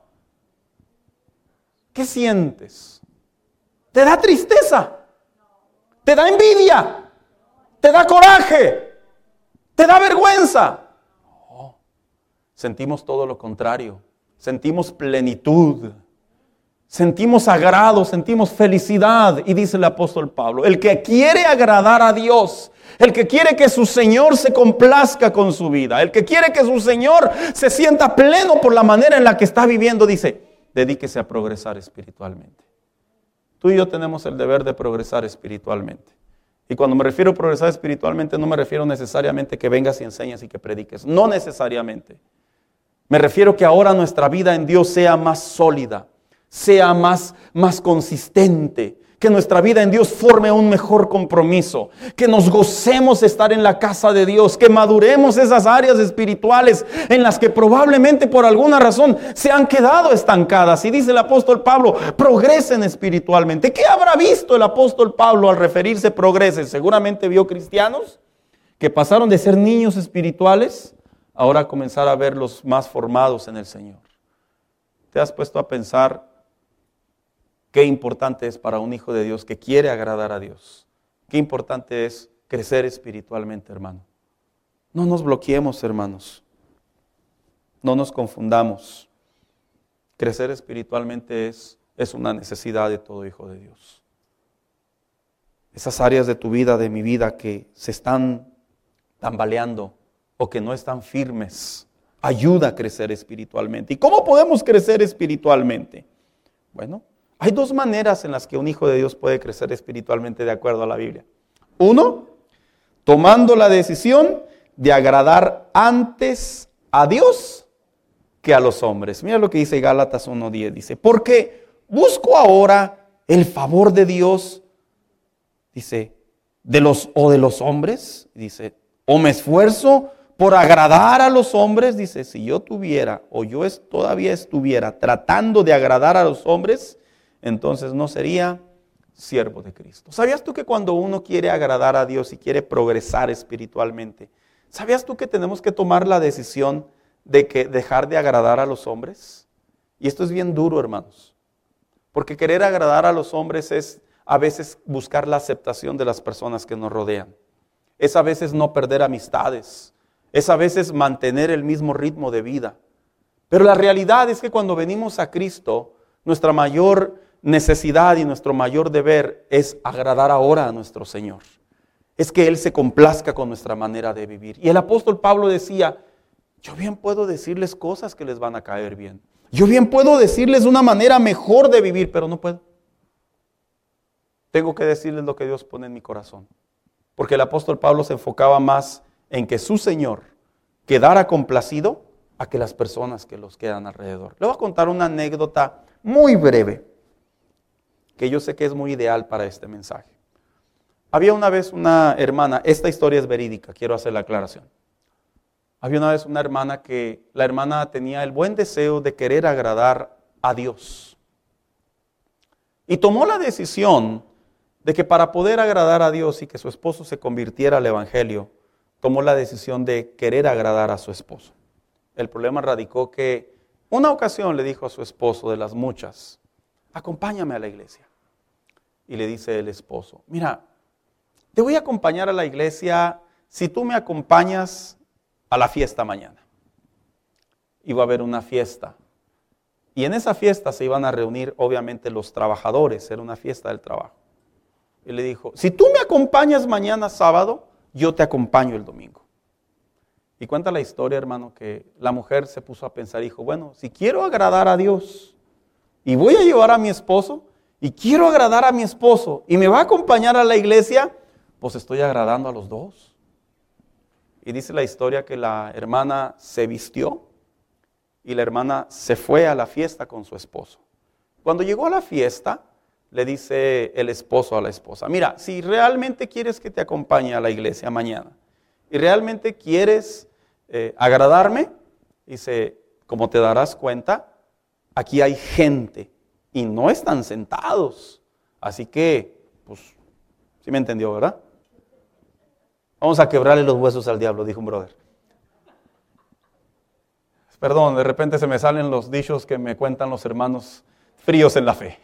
¿Qué sientes? ¿Te da tristeza? ¿Te da envidia? ¿Te da coraje? ¿Te da vergüenza? No. Sentimos todo lo contrario. Sentimos plenitud. Sentimos agrado, sentimos felicidad. Y dice el apóstol Pablo, el que quiere agradar a Dios, el que quiere que su Señor se complazca con su vida, el que quiere que su Señor se sienta pleno por la manera en la que está viviendo, dice, dedíquese a progresar espiritualmente. Tú y yo tenemos el deber de progresar espiritualmente. Y cuando me refiero a progresar espiritualmente, no me refiero necesariamente que vengas y enseñes y que prediques. No necesariamente. Me refiero que ahora nuestra vida en Dios sea más sólida, sea más, más consistente, que nuestra vida en Dios forme un mejor compromiso, que nos gocemos de estar en la casa de Dios, que maduremos esas áreas espirituales en las que probablemente por alguna razón se han quedado estancadas. Y dice el apóstol Pablo, progresen espiritualmente. ¿Qué habrá visto el apóstol Pablo al referirse progresen? Seguramente vio cristianos que pasaron de ser niños espirituales ahora a comenzar a verlos más formados en el Señor. ¿Te has puesto a pensar qué importante es para un hijo de Dios que quiere agradar a Dios? Qué importante es crecer espiritualmente, hermano. No nos bloqueemos, hermanos. No nos confundamos. Crecer espiritualmente es, es una necesidad de todo hijo de Dios. Esas áreas de tu vida, de mi vida, que se están tambaleando o que no están firmes, ayuda a crecer espiritualmente. ¿Y cómo podemos crecer espiritualmente? Bueno, hay dos maneras en las que un hijo de Dios puede crecer espiritualmente de acuerdo a la Biblia. Uno, tomando la decisión de agradar antes a Dios que a los hombres. Mira lo que dice Gálatas uno diez. Dice, porque busco ahora el favor de Dios, dice, de los o de los hombres, dice, o me esfuerzo por agradar a los hombres. Dice, si yo tuviera o yo es, todavía estuviera tratando de agradar a los hombres, entonces no sería siervo de Cristo. ¿Sabías tú que cuando uno quiere agradar a Dios y quiere progresar espiritualmente, ¿sabías tú que tenemos que tomar la decisión de que dejar de agradar a los hombres? Y esto es bien duro, hermanos, porque querer agradar a los hombres es a veces buscar la aceptación de las personas que nos rodean. Es a veces no perder amistades, es a veces mantener el mismo ritmo de vida. Pero la realidad es que cuando venimos a Cristo, nuestra mayor necesidad y nuestro mayor deber es agradar ahora a nuestro Señor. Es que Él se complazca con nuestra manera de vivir. Y el apóstol Pablo decía, yo bien puedo decirles cosas que les van a caer bien. Yo bien puedo decirles una manera mejor de vivir, pero no puedo. Tengo que decirles lo que Dios pone en mi corazón. Porque el apóstol Pablo se enfocaba más en que su Señor quedara complacido a que las personas que los quedan alrededor. Le voy a contar una anécdota muy breve, que yo sé que es muy ideal para este mensaje. Había una vez una hermana, esta historia es verídica, quiero hacer la aclaración. Había una vez una hermana que, la hermana tenía el buen deseo de querer agradar a Dios. Y tomó la decisión de que para poder agradar a Dios y que su esposo se convirtiera al Evangelio, tomó la decisión de querer agradar a su esposo. El problema radicó que una ocasión le dijo a su esposo, de las muchas, acompáñame a la iglesia. Y le dice el esposo, mira, te voy a acompañar a la iglesia si tú me acompañas a la fiesta mañana. Iba a haber una fiesta. Y en esa fiesta se iban a reunir obviamente los trabajadores, era una fiesta del trabajo. Y le dijo, si tú me acompañas mañana sábado, yo te acompaño el domingo. Y cuenta la historia, hermano, que la mujer se puso a pensar y dijo, bueno, si quiero agradar a Dios y voy a llevar a mi esposo y quiero agradar a mi esposo y me va a acompañar a la iglesia, pues estoy agradando a los dos. Y dice la historia que la hermana se vistió y la hermana se fue a la fiesta con su esposo. Cuando llegó a la fiesta, le dice el esposo a la esposa, mira, si realmente quieres que te acompañe a la iglesia mañana y realmente quieres eh, agradarme, Dice, como te darás cuenta, aquí hay gente y no están sentados. Así que, pues, sí me entendió, ¿verdad? Vamos a quebrarle los huesos al diablo, dijo un brother. Perdón, de repente se me salen los dichos que me cuentan los hermanos fríos en la fe.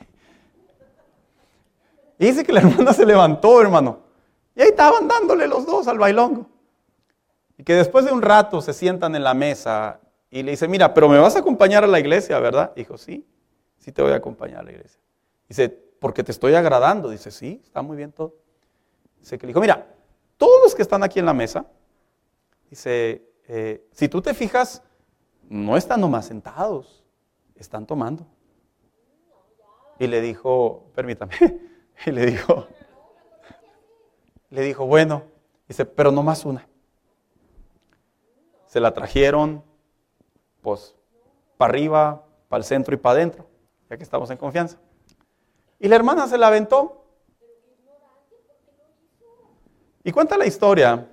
Y dice que la hermana se levantó, hermano. Y ahí estaban dándole los dos al bailongo. Y que después de un rato se sientan en la mesa y le dice, mira, pero me vas a acompañar a la iglesia, ¿verdad? Dijo, sí, sí te voy a acompañar a la iglesia. Dice, porque te estoy agradando. Dice, sí, está muy bien todo. Dice que le dijo, mira, todos los que están aquí en la mesa, dice, eh, si tú te fijas, no están nomás sentados, están tomando. Y le dijo, permítame, y le dijo, le dijo, bueno, dice, pero nomás una. Se la trajeron, pues, para arriba, para el centro y para adentro, ya que estamos en confianza. Y la hermana se la aventó. Y cuenta la historia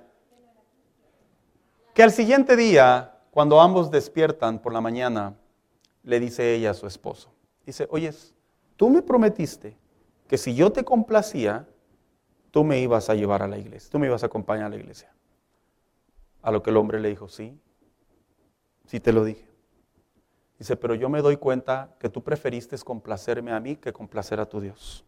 que al siguiente día, cuando ambos despiertan por la mañana, le dice ella a su esposo, dice, oyes, tú me prometiste que si yo te complacía, tú me ibas a llevar a la iglesia, tú me ibas a acompañar a la iglesia. A lo que el hombre le dijo, sí, sí te lo dije. Dice, pero yo me doy cuenta que tú preferiste complacerme a mí que complacer a tu Dios.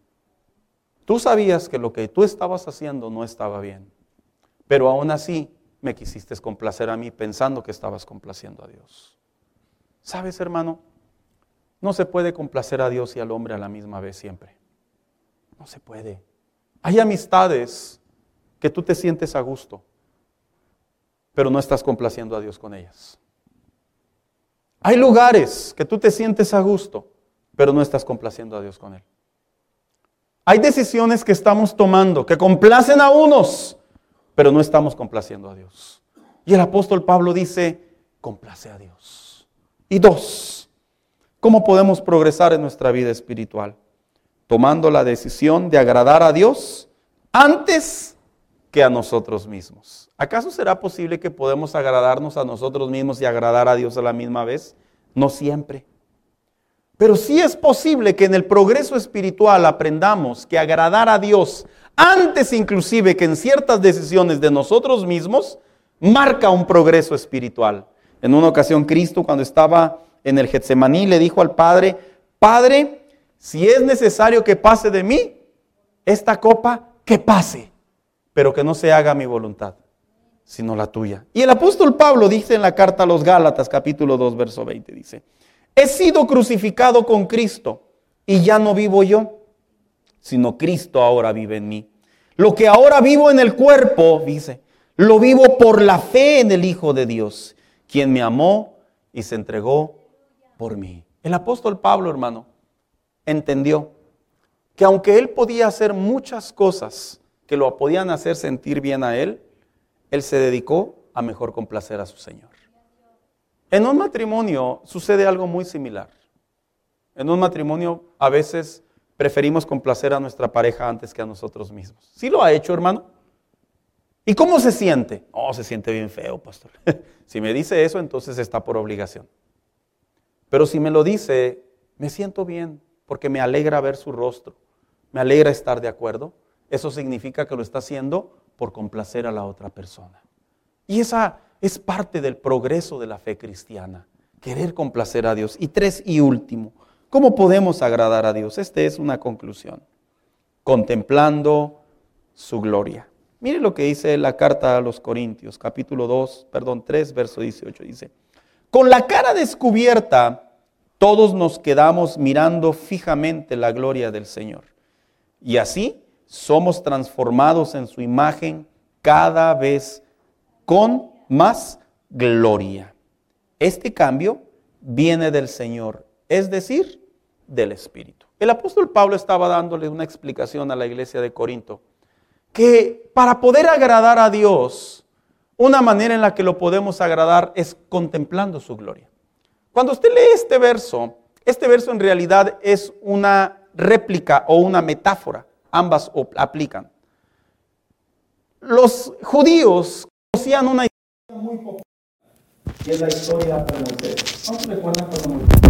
Tú sabías que lo que tú estabas haciendo no estaba bien, pero aún así me quisiste complacer a mí pensando que estabas complaciendo a Dios. ¿Sabes, hermano? No se puede complacer a Dios y al hombre a la misma vez siempre. No se puede. Hay amistades que tú te sientes a gusto, pero no estás complaciendo a Dios con ellas. Hay lugares que tú te sientes a gusto, pero no estás complaciendo a Dios con él. Hay decisiones que estamos tomando que complacen a unos, pero no estamos complaciendo a Dios. Y el apóstol Pablo dice, complace a Dios. Y dos, ¿cómo podemos progresar en nuestra vida espiritual? Tomando la decisión de agradar a Dios antes que a nosotros mismos. ¿Acaso será posible que podamos agradarnos a nosotros mismos y agradar a Dios a la misma vez? No siempre. Pero sí es posible que en el progreso espiritual aprendamos que agradar a Dios antes inclusive que en ciertas decisiones de nosotros mismos marca un progreso espiritual. En una ocasión Cristo, cuando estaba en el Getsemaní, le dijo al Padre, Padre, si es necesario que pase de mí esta copa, que pase, pero que no se haga mi voluntad, sino la tuya. Y el apóstol Pablo dice en la carta a los Gálatas, capítulo dos, verso veinte, dice, he sido crucificado con Cristo y ya no vivo yo, sino Cristo ahora vive en mí. Lo que ahora vivo en el cuerpo, dice, lo vivo por la fe en el Hijo de Dios, quien me amó y se entregó por mí. El apóstol Pablo, hermano, entendió que aunque él podía hacer muchas cosas que lo podían hacer sentir bien a él, él se dedicó a mejor complacer a su Señor. En un matrimonio sucede algo muy similar. En un matrimonio a veces preferimos complacer a nuestra pareja antes que a nosotros mismos. ¿Sí lo ha hecho, hermano? ¿Y cómo se siente? Oh, se siente bien feo, pastor. Si me dice eso, entonces está por obligación. Pero si me lo dice, me siento bien, porque me alegra ver su rostro, me alegra estar de acuerdo. Eso significa que lo está haciendo por complacer a la otra persona. Y esa es parte del progreso de la fe cristiana, querer complacer a Dios. Y tres, y último, ¿cómo podemos agradar a Dios? Esta es una conclusión. Contemplando su gloria. Mire lo que dice la carta a los Corintios, capítulo dos, perdón, tres, verso dieciocho, dice, con la cara descubierta, todos nos quedamos mirando fijamente la gloria del Señor. Y así somos transformados en su imagen cada vez con más gloria. Este cambio viene del Señor, es decir, del Espíritu. El apóstol Pablo estaba dándole una explicación a la iglesia de Corinto, que para poder agradar a Dios, una manera en la que lo podemos agradar es contemplando su gloria. Cuando usted lee este verso, este verso en realidad es una réplica o una metáfora, ambas aplican. Los judíos conocían una historia muy popular Y es la historia de Moisés. ¿Cuántos recuerdan cuando Moisés?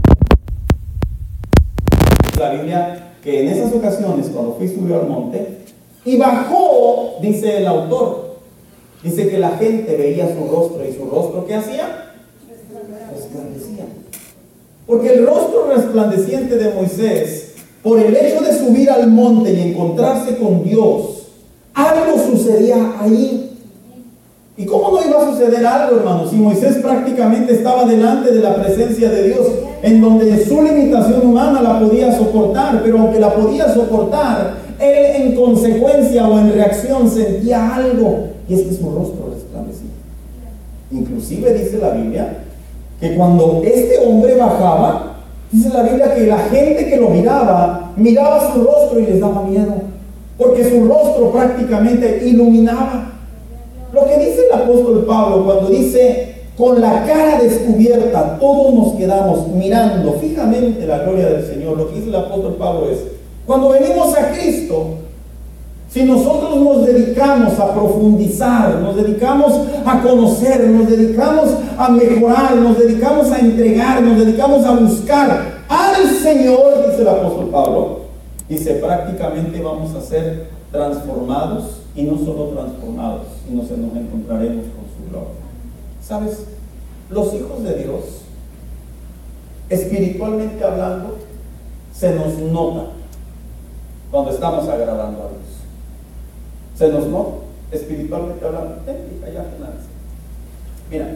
La Biblia que en esas ocasiones, cuando fui subió al monte y bajó, dice el autor, dice que la gente veía su rostro y su rostro, ¿qué hacía? Resplandecía. Porque el rostro resplandeciente de Moisés, por el hecho de subir al monte y encontrarse con Dios, algo sucedía ahí. ¿Y cómo no iba a suceder algo, hermanos? Si Moisés prácticamente estaba delante de la presencia de Dios, en donde su limitación humana la podía soportar, pero aunque la podía soportar, él en consecuencia o en reacción sentía algo, y es que su rostro resplandecía. Inclusive dice la Biblia que cuando este hombre bajaba, dice la Biblia que la gente que lo miraba, miraba su rostro y les daba miedo, porque su rostro prácticamente iluminaba. Lo que dice el apóstol Pablo cuando dice, con la cara descubierta, todos nos quedamos mirando fijamente la gloria del Señor. Lo que dice el apóstol Pablo es, cuando venimos a Cristo, si nosotros nos dedicamos a profundizar, nos dedicamos a conocer, nos dedicamos a mejorar, nos dedicamos a entregar, nos dedicamos a buscar al Señor, dice el apóstol Pablo, dice, prácticamente vamos a ser transformados, y no solo transformados, sino que nos encontraremos con su gloria. ¿Sabes? Los hijos de Dios, espiritualmente hablando, se nos nota cuando estamos agradando a Dios. Se nos nota, espiritualmente hablando. Allá finales. Mira,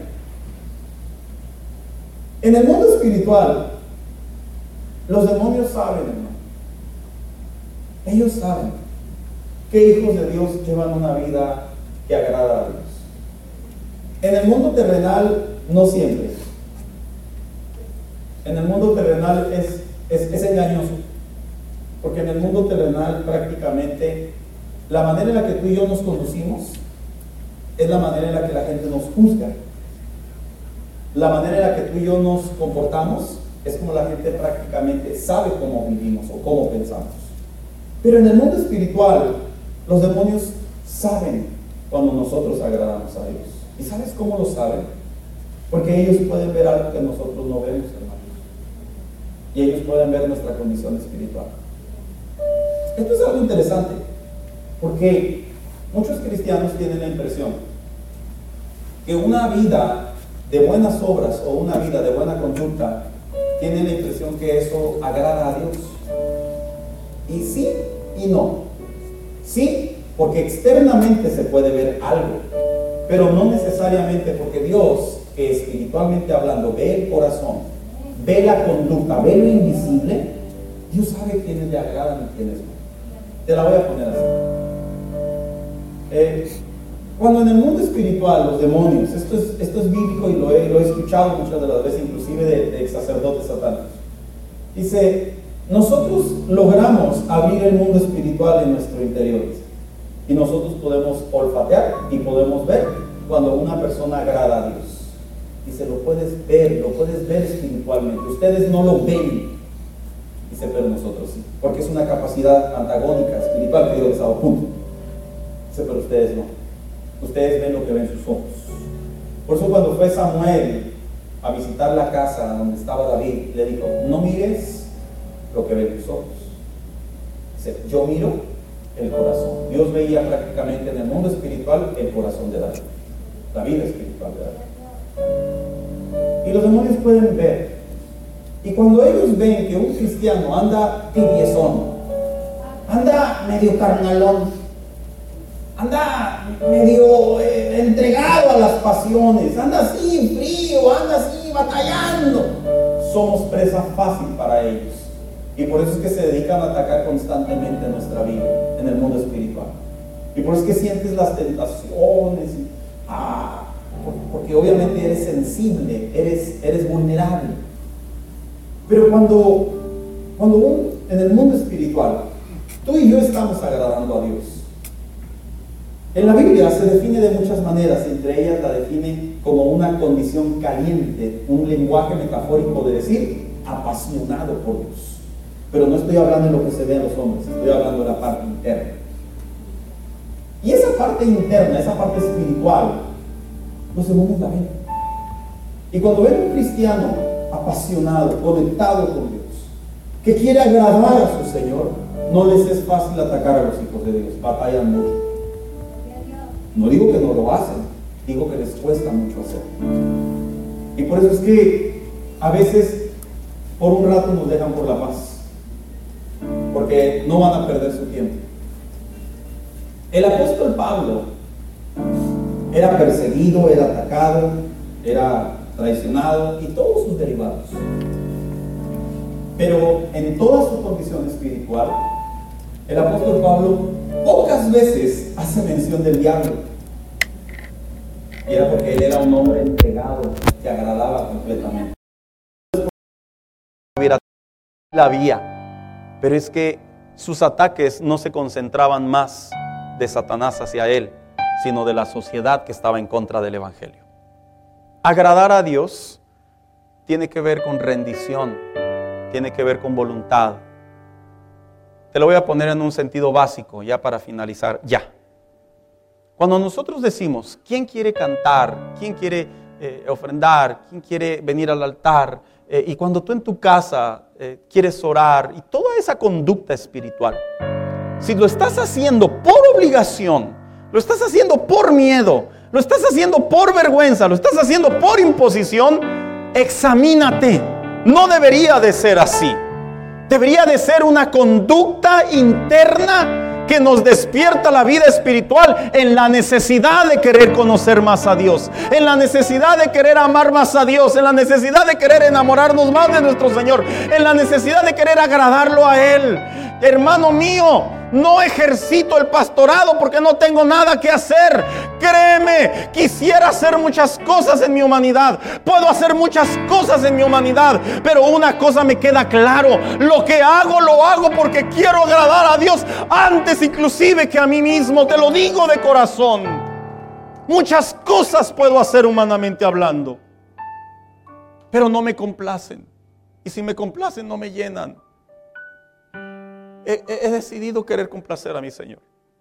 en el mundo espiritual, los demonios saben, hermano. Ellos saben que hijos de Dios llevan una vida que agrada a Dios. En el mundo terrenal, no siempre. En el mundo terrenal es, es, es engañoso. Porque en el mundo terrenal prácticamente la manera en la que tú y yo nos conducimos es la manera en la que la gente nos juzga. La manera en la que tú y yo nos comportamos es como la gente prácticamente sabe cómo vivimos o cómo pensamos. Pero en el mundo espiritual, los demonios saben cuando nosotros agradamos a Dios. ¿Y sabes cómo lo saben? Porque ellos pueden ver algo que nosotros no vemos, hermanos. Y ellos pueden ver nuestra condición espiritual. Esto es algo interesante, porque muchos cristianos tienen la impresión que una vida de buenas obras o una vida de buena conducta tienen la impresión que eso agrada a Dios. Y sí y no. Sí, porque externamente se puede ver algo, pero no necesariamente, porque Dios, que espiritualmente hablando ve el corazón, ve la conducta, ve lo invisible. Dios sabe quiénes le agradan y quiénes no. Te la voy a poner así. Eh, cuando en el mundo espiritual los demonios, esto es, esto es bíblico y lo he, lo he escuchado muchas de las veces, inclusive de, de sacerdotes satánicos, dice, nosotros logramos abrir el mundo espiritual en nuestro interior y nosotros podemos olfatear y podemos ver cuando una persona agrada a Dios. Dice, lo puedes ver, lo puedes ver espiritualmente. Ustedes no lo ven, dice, pero nosotros sí, porque es una capacidad antagónica, espiritual, que Dios les ha dado, punto. Dice, pero ustedes no. Ustedes ven lo que ven sus ojos. Por eso cuando fue Samuel a visitar la casa donde estaba David, le dijo, no mires lo que ven tus ojos. Dice, yo miro el corazón. Dios veía prácticamente en el mundo espiritual el corazón de David, la vida espiritual de David. Y los demonios pueden ver. Y cuando ellos ven que un cristiano anda tibiezón, anda medio carnalón, anda medio eh, entregado a las pasiones, anda así frío, anda así batallando, somos presa fácil para ellos. Y por eso es que se dedican a atacar constantemente nuestra vida en el mundo espiritual. Y por eso es que sientes las tentaciones, ah, porque obviamente eres sensible, eres, eres vulnerable. Pero cuando, cuando un, en el mundo espiritual, tú y yo estamos agradando a Dios. En la Biblia se define de muchas maneras, entre ellas la define como una condición caliente, un lenguaje metafórico de decir apasionado por Dios. Pero no estoy hablando de lo que se ve en los hombres, estoy hablando de la parte interna. Y esa parte interna, esa parte espiritual, los demonios la ven. Y cuando ven un cristiano apasionado, conectado con Dios, que quiere agradar a su Señor, no les es fácil atacar a los hijos de Dios, batallan mucho. No digo que no lo hacen, digo que les cuesta mucho hacerlo. Y por eso es que a veces por un rato nos dejan por la paz, porque no van a perder su tiempo. El apóstol Pablo era perseguido, era atacado, era traicionado y todos sus derivados. Pero en toda su condición espiritual, el apóstol Pablo pocas veces hace mención del diablo. Y era porque él era un hombre entregado, que agradaba completamente. La vía, pero es que sus ataques no se concentraban más de Satanás hacia él, sino de la sociedad que estaba en contra del evangelio. Agradar a Dios tiene que ver con rendición, tiene que ver con voluntad. Te lo voy a poner en un sentido básico, ya para finalizar, ya. Cuando nosotros decimos, ¿quién quiere cantar? ¿Quién quiere eh, ofrendar? ¿Quién quiere venir al altar? Eh, y cuando tú en tu casa eh, quieres orar y toda esa conducta espiritual, si lo estás haciendo por obligación, lo estás haciendo por miedo, lo estás haciendo por vergüenza, lo estás haciendo por imposición, examínate. No debería de ser así. Debería de ser una conducta interna que nos despierta la vida espiritual en la necesidad de querer conocer más a Dios, en la necesidad de querer amar más a Dios, en la necesidad de querer enamorarnos más de nuestro Señor, en la necesidad de querer agradarlo a Él. Hermano mío, no ejercito el pastorado porque no tengo nada que hacer. Créeme, quisiera hacer muchas cosas en mi humanidad. Puedo hacer muchas cosas en mi humanidad, pero una cosa me queda claro: lo que hago, lo hago porque quiero agradar a Dios antes inclusive que a mí mismo. Te lo digo de corazón. Muchas cosas puedo hacer humanamente hablando, pero no me complacen. Y si me complacen, no me llenan. He, he decidido querer complacer a mi Señor.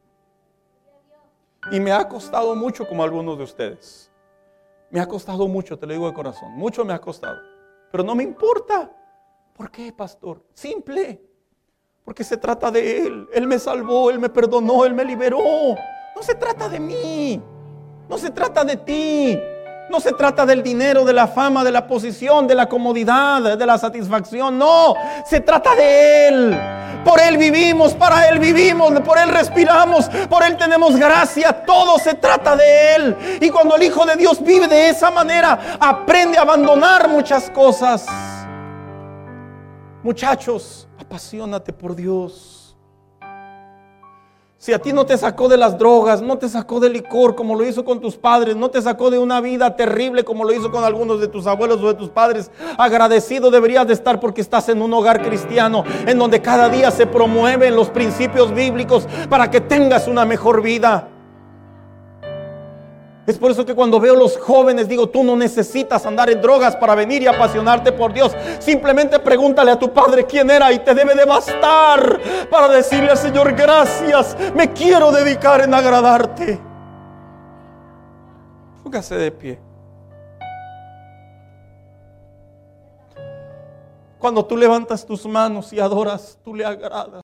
Y me ha costado mucho, como a algunos de ustedes. Me ha costado mucho, te lo digo de corazón. Mucho me ha costado. Pero no me importa. ¿Por qué, pastor? Simple. Porque se trata de Él. Él me salvó, Él me perdonó, Él me liberó. No se trata de mí. No se trata de ti. No se trata del dinero, de la fama, de la posición, de la comodidad, de la satisfacción. No, se trata de Él. Por Él vivimos, para Él vivimos, por Él respiramos, por Él tenemos gracia. Todo se trata de Él. Y cuando el Hijo de Dios vive de esa manera, aprende a abandonar muchas cosas. Muchachos, apasionate por Dios. Si a ti no te sacó de las drogas, no te sacó del licor como lo hizo con tus padres, no te sacó de una vida terrible como lo hizo con algunos de tus abuelos o de tus padres, agradecido deberías de estar porque estás en un hogar cristiano en donde cada día se promueven los principios bíblicos para que tengas una mejor vida. Es por eso que cuando veo a los jóvenes digo, tú no necesitas andar en drogas para venir y apasionarte por Dios. Simplemente pregúntale a tu padre quién era y te debe de bastar para decirle al Señor, gracias, me quiero dedicar en agradarte. Póngase de pie. Cuando tú levantas tus manos y adoras, tú le agradas.